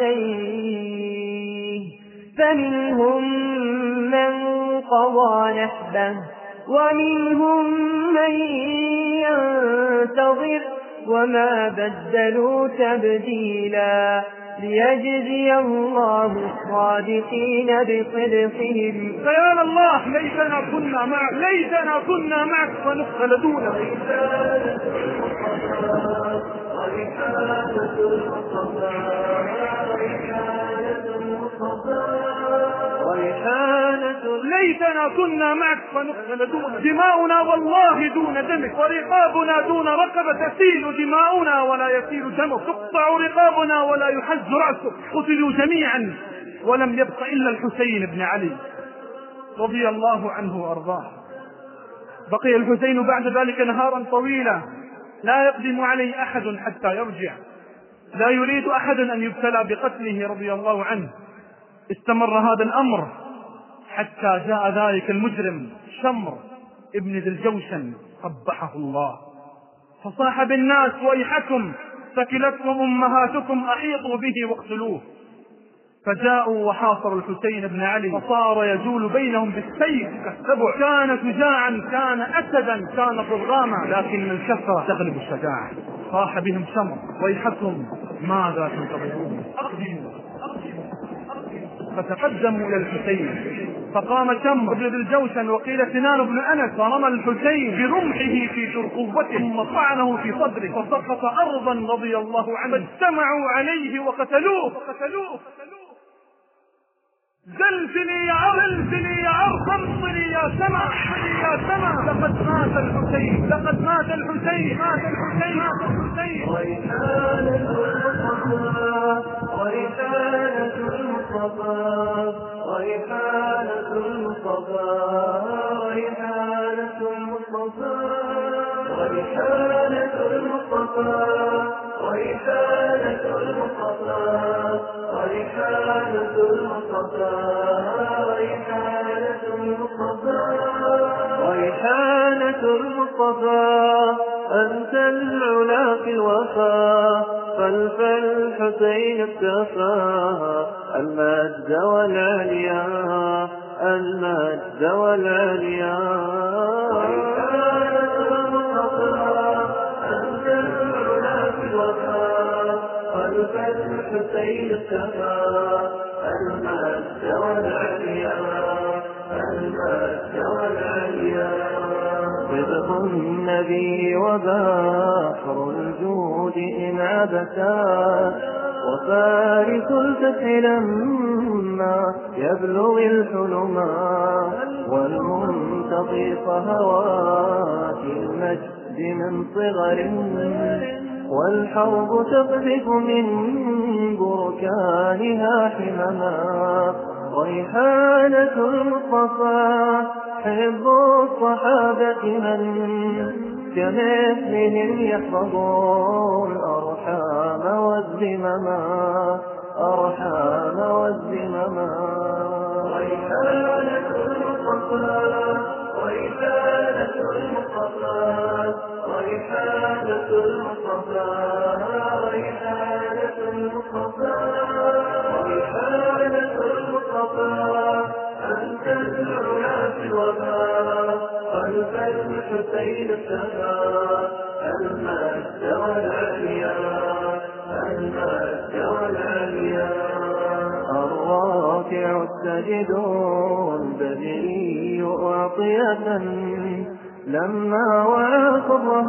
عليه، فمنهم من قضى نحبه ومنهم من ينتظر وما بدلوا تبديلا، ليجزي الله الصادقين بصدقهم.
فيا الله ليتنا كنا معك، ليتنا كنا معك فنقتل دونك. ليتنا كنا معك فنقتل دونك. دماؤنا والله دون دمك، ورقابنا دون رقبة، تسيل دماؤنا ولا يسيل دمك، تقطع رقابنا ولا يحز رأسك. قتلوا جميعا ولم يبق إلا الحسين بن علي رضي الله عنه وأرضاه. بقي الحسين بعد ذلك نهارا طويلا لا يقدم عليه أحد حتى يرجع، لا يريد أحد أن يبتلى بقتله رضي الله عنه. استمر هذا الأمر حتى جاء ذلك المجرم شمر ابن ذي الجوشن قبحه الله، فصاح بالناس: ويحكم، ثكلتكم أمهاتكم، أحيطوا به واقتلوه. فجاءوا وحاصروا الحسين بن علي، فصار يجول بينهم بالسيف كالسبع. كان شجاعا، كان أسدا، كان ضراما، لكن الكثرة تغلب الشجاعة. صاح بهم شمر: ويحكم، ماذا تنتظرون؟ أقدموا. فتقدموا إلى الحسين، فقام شمر بن ذي الجوشن وقيل سنان بن أنس، فرمى الحسين برمحه في ترقوته ثم طعنه في صدره فسقط أرضا رضي الله عنه. فاجتمعوا عليه وقتلوه وقتلوه زلزلي يا عرض، زلزلي يا عرض، امطري يا سماء، امطري يا سماء، لقد مات الحسين، لقد مات الحسين، مات الحسين، مات الحسين.
ورسالة المصطفى، ورسالة المصطفى، ورسالة المصطفى، ورسالة المصطفى، ورسالة المصطفى، ورسالة المصطفى، ورسالة المصطفى، ورسالة المصطفى، ورسالة المصطفى. أنت العلا في الوفا، خلف الحسين اكتفى، المجد والعليا، المجد والعليا. ورسالة المصطفى، أنت العلا في الوفا، خلف الحسين اكتفى، المجد والعليا، المجد والعليا. صدق النبي وبحر الجود إنابتان، وفارس الفتح لما يبلغ الحلما، والمنتقي صهوات المجد من صغر، والحرب تقذف من بركانها حمما. ريحانة المصطفى حب الصحابة من كمثلهم يحفظون الأرحام والذمما، أرحام والذمما. ريحانة المصطفى، ريحانة المصطفى، ريحانة المصطفى، ريحانة المصطفى، ريحانة المصطفى. أنت العلا في الوفا، خلف الحسين السماء المجد والعليا المجد والعليا الراكع السجد البدري أعطية لما وعى صبره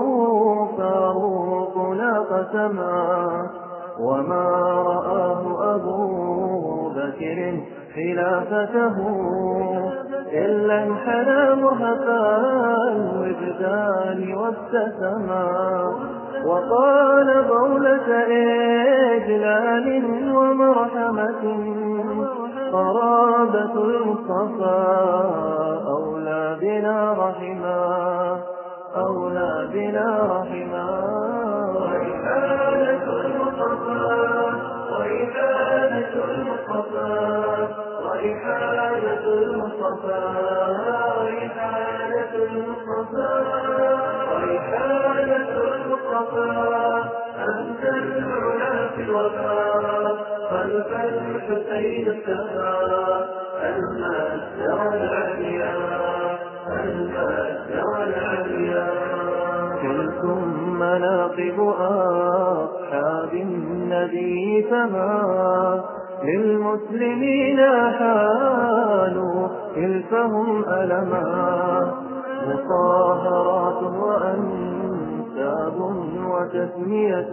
فاروقنا قسما وما رآه أبو بكر خلافته إلا انحنى مرهفا الوجدان وابتسما وقال قولة إجلال ومرحمة قرابة المصطفى أولى بنا رحما أولى بنا رحما وإحالة المصطفى وإحالة المصطفى وإحالة المصطفى وإحالة المصطفى وإحالة المصطفى أنت العلا في الوفاء خلف الحسين السماء المجد والعليا المجد والعليا تلكم مناقب أصحاب النبي فما للمسلمين حالوا إلفهم ألما مطهرات وأنساب وتسمية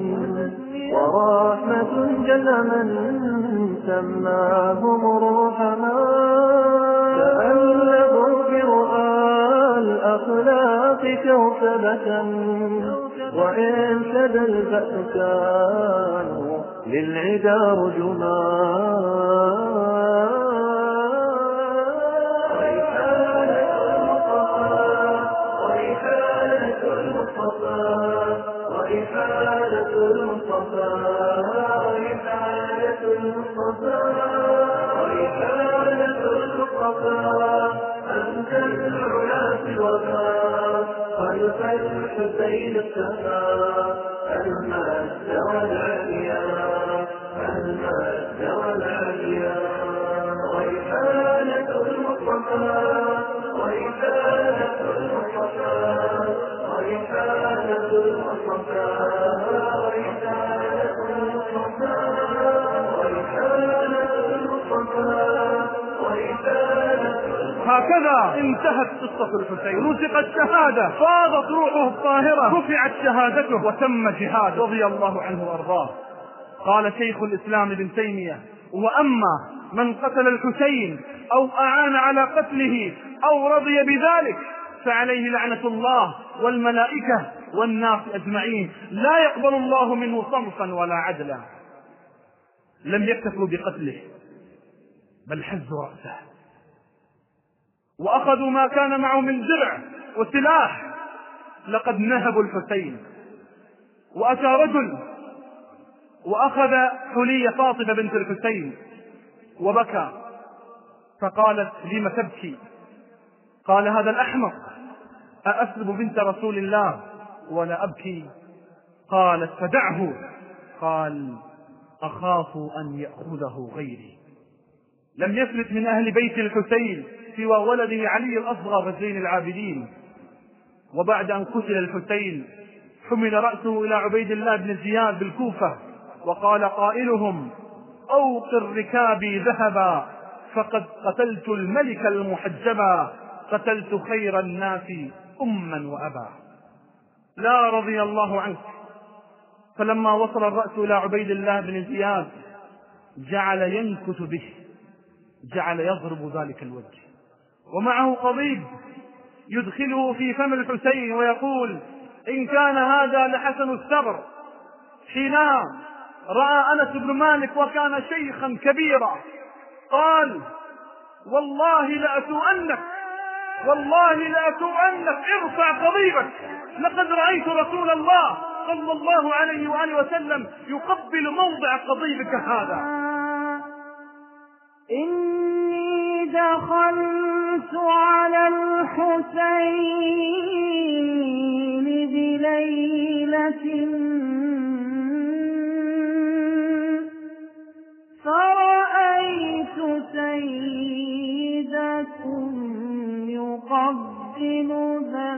ورحمة جل من سماهم الرحما تألقوا برؤى الأخلاق كوكبة وإن شد البأس كانوا للعدا رجما وإحالة المصطفى وإحالة المصطفى وإحالة المصطفى أنت العلا في الوفاء خلف الحسين السماء المجد والعليا المجد والعليا وإحالة المصطفى وإحالة المصطفى وإحالة المصطفى وإحالة المصطفى وإحالة المصطفى وإحالة
هكذا انتهت قصة الحسين، رزق الشهادة، فاضت روحه الطاهرة، رفعت شهادته وتم جهاد رضي الله عنه وارضاه. قال شيخ الإسلام ابن تيمية: وأما من قتل الحسين أو أعان على قتله أو رضي بذلك فعليه لعنة الله والملائكة والناس أجمعين، لا يقبل الله منه صرفا ولا عدلا. لم يكتفوا بقتله بل حزوا رأسه وأخذوا ما كان معه من درع وسلاح. لقد نهبوا الحسين. وأتى رجل وأخذ حلي فاطمة بنت الحسين وبكى، فقالت: لم تبكي؟ قال: هذا الأحمق أأسلب بنت رسول الله ولا أبكي؟ قالت: فدعه. قال: أخاف أن يأخذه غيري. لم يفلت من أهل بيت الحسين سوى ولده علي الأصغر زين العابدين. وبعد أن قتل الحسين حمل رأسه إلى عبيد الله بن زياد بالكوفة، وقال قائلهم: أوقر ركابي ذهبا فقد قتلت الملك المحجبا، قتلت خير الناس أما وأبا. لا رضي الله عنك. فلما وصل الرأس إلى عبيد الله بن زياد جعل ينكت به، جعل يضرب ذلك الوجه، ومعه قضيب يدخله في فم الحسين ويقول: إن كان هذا لحسن الثغر. حينها رأى أنس بن مالك وكان شيخا كبيرا قال: والله لأتوأنك، والله لأتوأنك، ارفع قضيبك، لقد رأيت رسول الله صلى الله عليه وآله وسلم يقبل موضع قضيبك هذا.
إني دخلت على الحسين بليلة فرأيت سيدكم يقبل يقبل ذا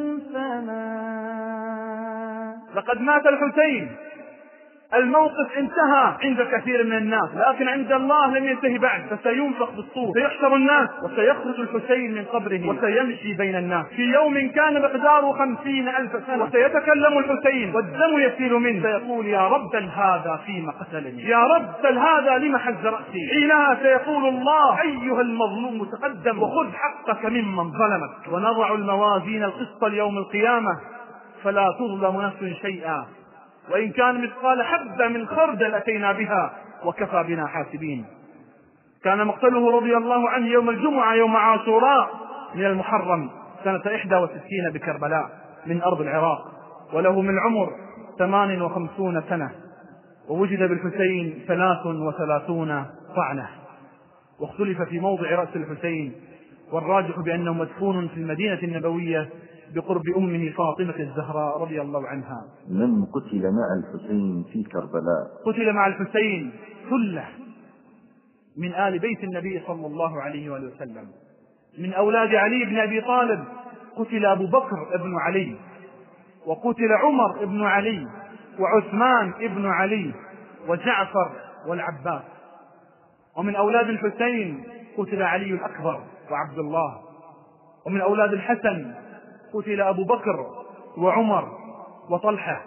الفنا.
لقد مات الحسين، الموقف انتهى عند كثير من الناس، لكن عند الله لم ينتهي بعد، فسينفخ بالصور، سيحشر الناس، وسيخرج الحسين من قبره وسيمشي بين الناس في يوم كان مقداره خمسين ألف سنة، وسيتكلم الحسين والدم يسيل منه، سيقول يا رب سل هذا فيما قتلني، يا رب سل هذا لما حز رأسي. حينها سيقول الله أيها المظلوم تقدم وخذ حقك ممن ظلمك، ونضع الموازين القسط ليوم القيامة فلا تظلم نفس شيئا وإن كان مثقال حبة من خردل أتينا بها وكفى بنا حاسبين. كان مقتله رضي الله عنه يوم الجمعة يوم عاشوراء من المحرم سنة إحدى وستين بكربلاء من أرض العراق، وله من العمر ثمان وخمسون سنة، ووجد بالحسين ثلاث وثلاثون طعنة، واختلف في موضع رأس الحسين، والراجح بأنه مدفون في المدينة النبوية بقرب أمه فاطمة الزهراء رضي الله عنها.
من قتل مع الحسين في كربلاء؟
قتل مع الحسين ثلة من آل بيت النبي صلى الله عليه وآله وسلم. من أولاد علي بن أبي طالب قتل أبو بكر ابن علي، وقتل عمر ابن علي، وعثمان ابن علي، وجعفر والعباس. ومن أولاد الحسين قتل علي الأكبر وعبد الله. ومن أولاد الحسن قتل أبو بكر وعمر وطلحة.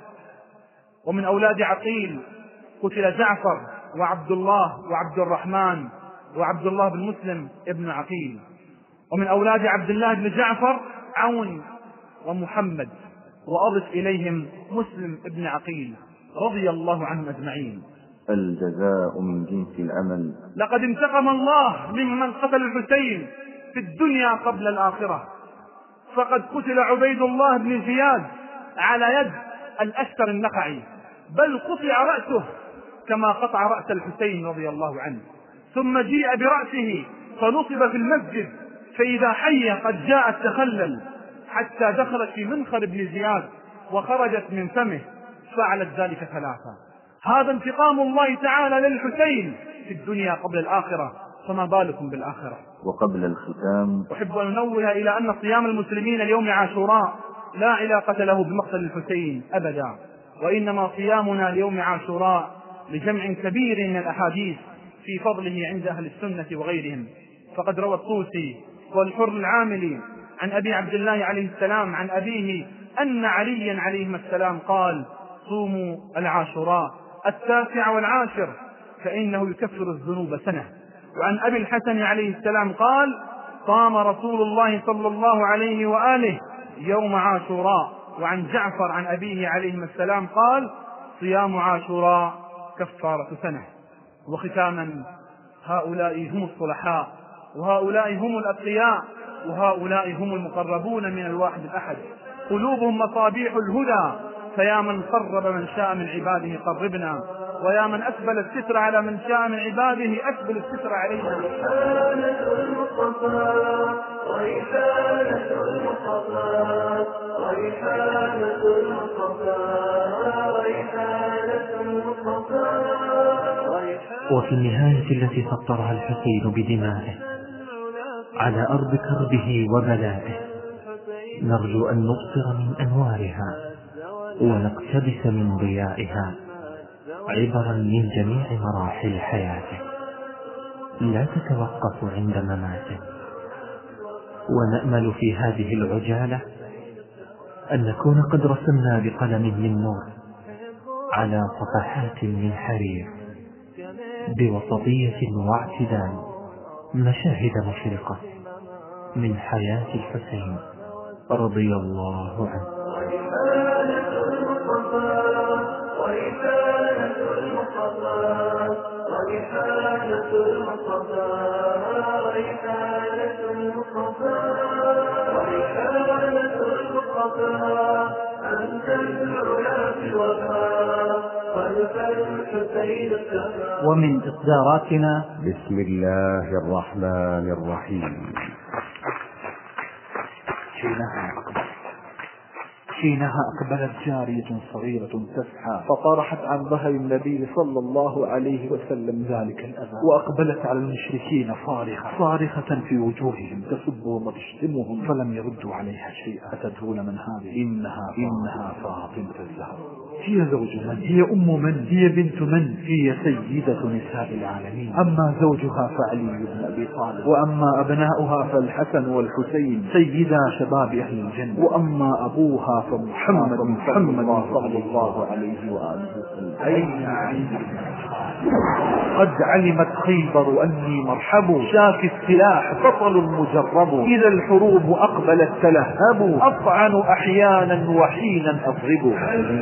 ومن أولاد عقيل قتل جعفر وعبد الله وعبد الرحمن وعبد الله بن مسلم ابن عقيل. ومن أولاد عبد الله بن جعفر عون ومحمد، وأضف إليهم مسلم ابن عقيل رضي الله عنهم أجمعين.
الجزاء من جنس العمل.
لقد انتقم الله ممن قتل الحسين في الدنيا قبل الآخرة، فقد قتل عبيد الله بن زياد على يد الأشتر النخعي، بل قطع رأسه كما قطع رأس الحسين رضي الله عنه، ثم جيء برأسه فنصب في المسجد، فإذا حية قد جاءت تخلل حتى دخلت في منخر ابن زياد وخرجت من فمه، فعلت ذلك ثلاثة. هذا انتقام الله تعالى للحسين في الدنيا قبل الآخرة، فما بالكم بالآخرة.
وقبل الختام
أحب أن أنوه إلى أن صيام المسلمين اليوم عاشوراء لا علاقة له بمقتل الحسين أبدا، وإنما صيامنا اليوم عاشوراء لجمع كبير من الأحاديث في فضله عند أهل السنة وغيرهم. فقد روى الطوسي والحر العاملي عن أبي عبد الله عليه السلام عن أبيه أن عليا عليه السلام قال: صوموا العاشوراء التاسع والعاشر فإنه يكفر الذنوب سنة. وعن أبي الحسن عليه السلام قال: صام رسول الله صلى الله عليه وآله يوم عاشوراء. وعن جعفر عن أبيه عليه السلام قال: صيام عاشوراء كفارة سنة. وختاما، هؤلاء هم الصلحاء، وهؤلاء هم الأتقياء، وهؤلاء هم المقربون من الواحد الأحد، قلوبهم مصابيح الهدى، فيا من قرب من شاء من عباده قربنا، ويا من أسبل الستر على من شاء من عباده أسبل الستر علينا.
ريحانة المصطفى ريحانة المصطفى ريحانة المصطفى ريحانة المصطفى.
وفي النهاية التي سطرها الحسين بدمائه على أرض كربه وبلائه، نرجو أن نبصر من أنوارها ونقتبس من ضيائها عبرا من جميع مراحل حياته لا تتوقف عند مماته، ونأمل في هذه العجالة أن نكون قد رسمنا بقلم من نور على صفحات من حرير بوسطية واعتدال مشاهد مشرقة من حياة الحسين رضي الله عنه.
ريحانة المصطفى ريحانة المصطفى ريحانة المصطفى ريحانة المصطفى ريحانة المصطفى أنت العلا في الوفاء خلف الحسين السماء.
ومن إصداراتنا
بسم الله الرحمن الرحيم.
حينها
حينها أقبلت جارية صغيرة تسعى فطرحت عن ظهر النبي صلى الله عليه وسلم ذلك الأذى، وأقبلت على المشركين صارخة صارخة في وجوههم تسبهم وتشتمهم فلم يردوا عليها شيئا. أتدرون من هذه؟ إنها إنها فاطمة الزهراء. هي زوج من؟ هي أم من؟ هي بنت من؟ هي سيدة نساء العالمين. أما زوجها فعلي بن أبي طالب، وأما أبناؤها فالحسن والحسين سيدا شباب أهل الجنة، وأما أبوها فمحمد محمد صلى الله عليه وآله وسلم. أين علي؟ قد علمت خيبر أني مرحب، شاك السلاح بطل مجرب، إذا الحروب أقبلت تلهب، أطعن أحيانا وحينا أضرب.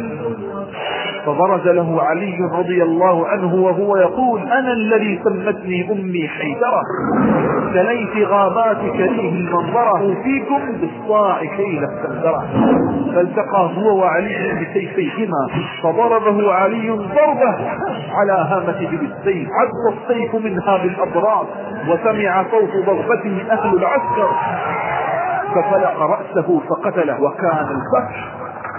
فبرز له علي رضي الله عنه وهو يقول: أنا الذي سمتني أمي حيدرة، كليت غابات كريه المنظرة، أوفيكم بالصاع كيل السندرة. فالتقى هو وعلي بسيفيهما فضربه علي ضربة على هامته بالسيف، عد السيف منها بالأضراس، وسمع صوت ضربته أهل العسكر ففلق رأسه فقتله، وكان الفتح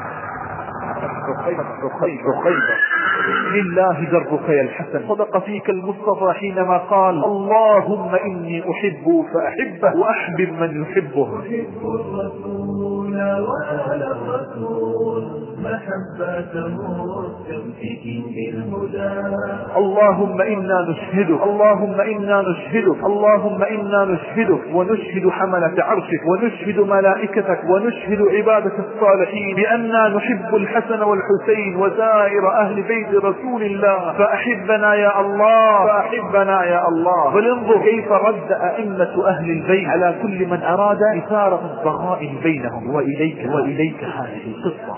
خيبر. لله درك يا الحسن، صدق فيك المصطفى حينما قال: اللهم إني أحب فأحبه وأحبب من يحبه.
أحب الرسول وآل الرسول محبته تمسك بالهدى.
اللهم إنا نشهدك اللهم إنا نشهدك اللهم إنا نشهدك ونشهد حملة عرشك ونشهد ملائكتك ونشهد عبادك الصالحين بأننا نحب الحسن والحسين وسائر أهل بيت رسول الله، فأحبنا يا الله فأحبنا يا الله. ولنظر كيف رد أئمة أهل البيت على كل من أراد إثارة الضغائن بينهم. وإليك وإليك هذه القصة.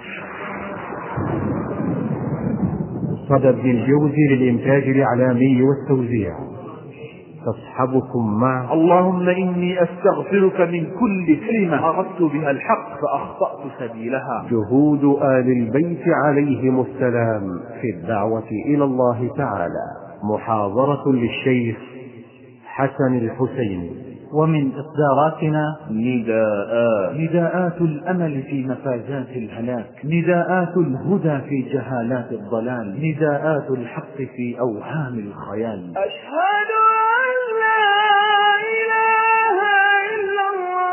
صدى بن الجوزي للإنتاج الإعلامي والتوزيع، تصحبكم مع
اللهم إني أستغفرك من كل كلمة أردت بها الحق فأخطأت سبيلها.
جهود آل البيت عليهم السلام في الدعوة إلى الله تعالى، محاضرة للشيخ حسن الحسيني.
ومن إصداراتنا
نداءات
نداءات الأمل في مفازات الهلاك، نداءات الهدى في جهالات الضلال، نداءات الحق في أوهام الخيال.
أشهد أن لا إله إلا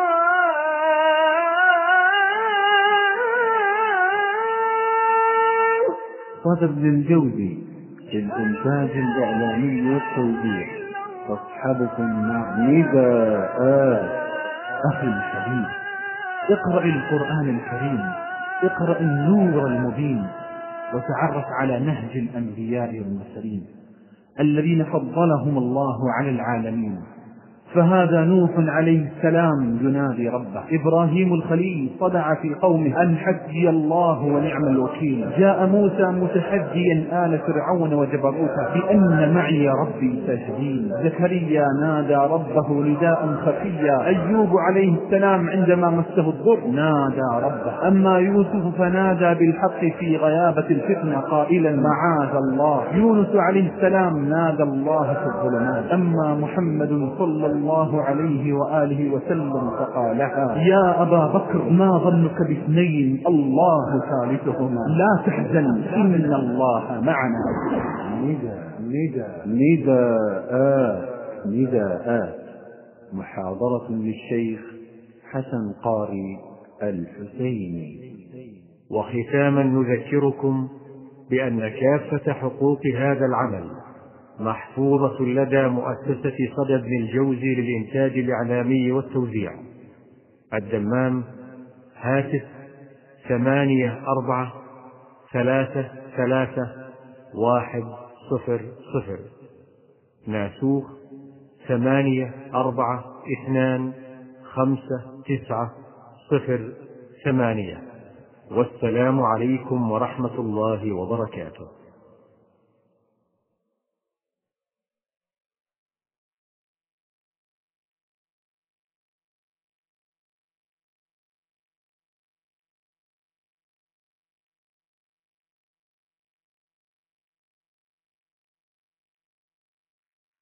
الله.
صدى بن الجوزي للإنتاج الإعلامي والتوزيع، تصحبكم مع نداءات. أخي الحبيب، اقرأ القرآن الكريم، اقرأ النور المبين، وتعرف على نهج الأنبياء والمرسلين الذين فضلهم الله على العالمين. فهذا نوح عليه السلام ينادي ربه، إبراهيم الخليل صدع في قومه أن حسبي الله ونعم الوكيل، جاء موسى متحديا آل فرعون وجبروته بأن معي ربي سيهدين، زكريا نادى ربه نداء خفيا، أيوب عليه السلام عندما مسه الضر نادى ربه، أما يوسف فنادى بالحق في غيابة الفتنة قائلا معاذ الله، يونس عليه السلام نادى الله في الظلمات، أما محمد صلى الله عليه وآله وسلم فقالها، يا أبا بكر ما ظنك باثنين الله ثالثهما، لا تحزن إن الله معنا.
نداء نداء نداءات نداءات، محاضرة للشيخ حسن قاري الحسيني. وختاما نذكركم بأن كافة حقوق هذا العمل محفوظة لدى مؤسسة صدى بن الجوزي للإنتاج الإعلامي والتوزيع، الدمام، هاتف ثمانية أربعة ثلاثة ثلاثة واحد صفر صفر، ناسوخ ثمانية أربعة اثنان خمسة تسعة صفر ثمانية. والسلام عليكم ورحمة الله وبركاته.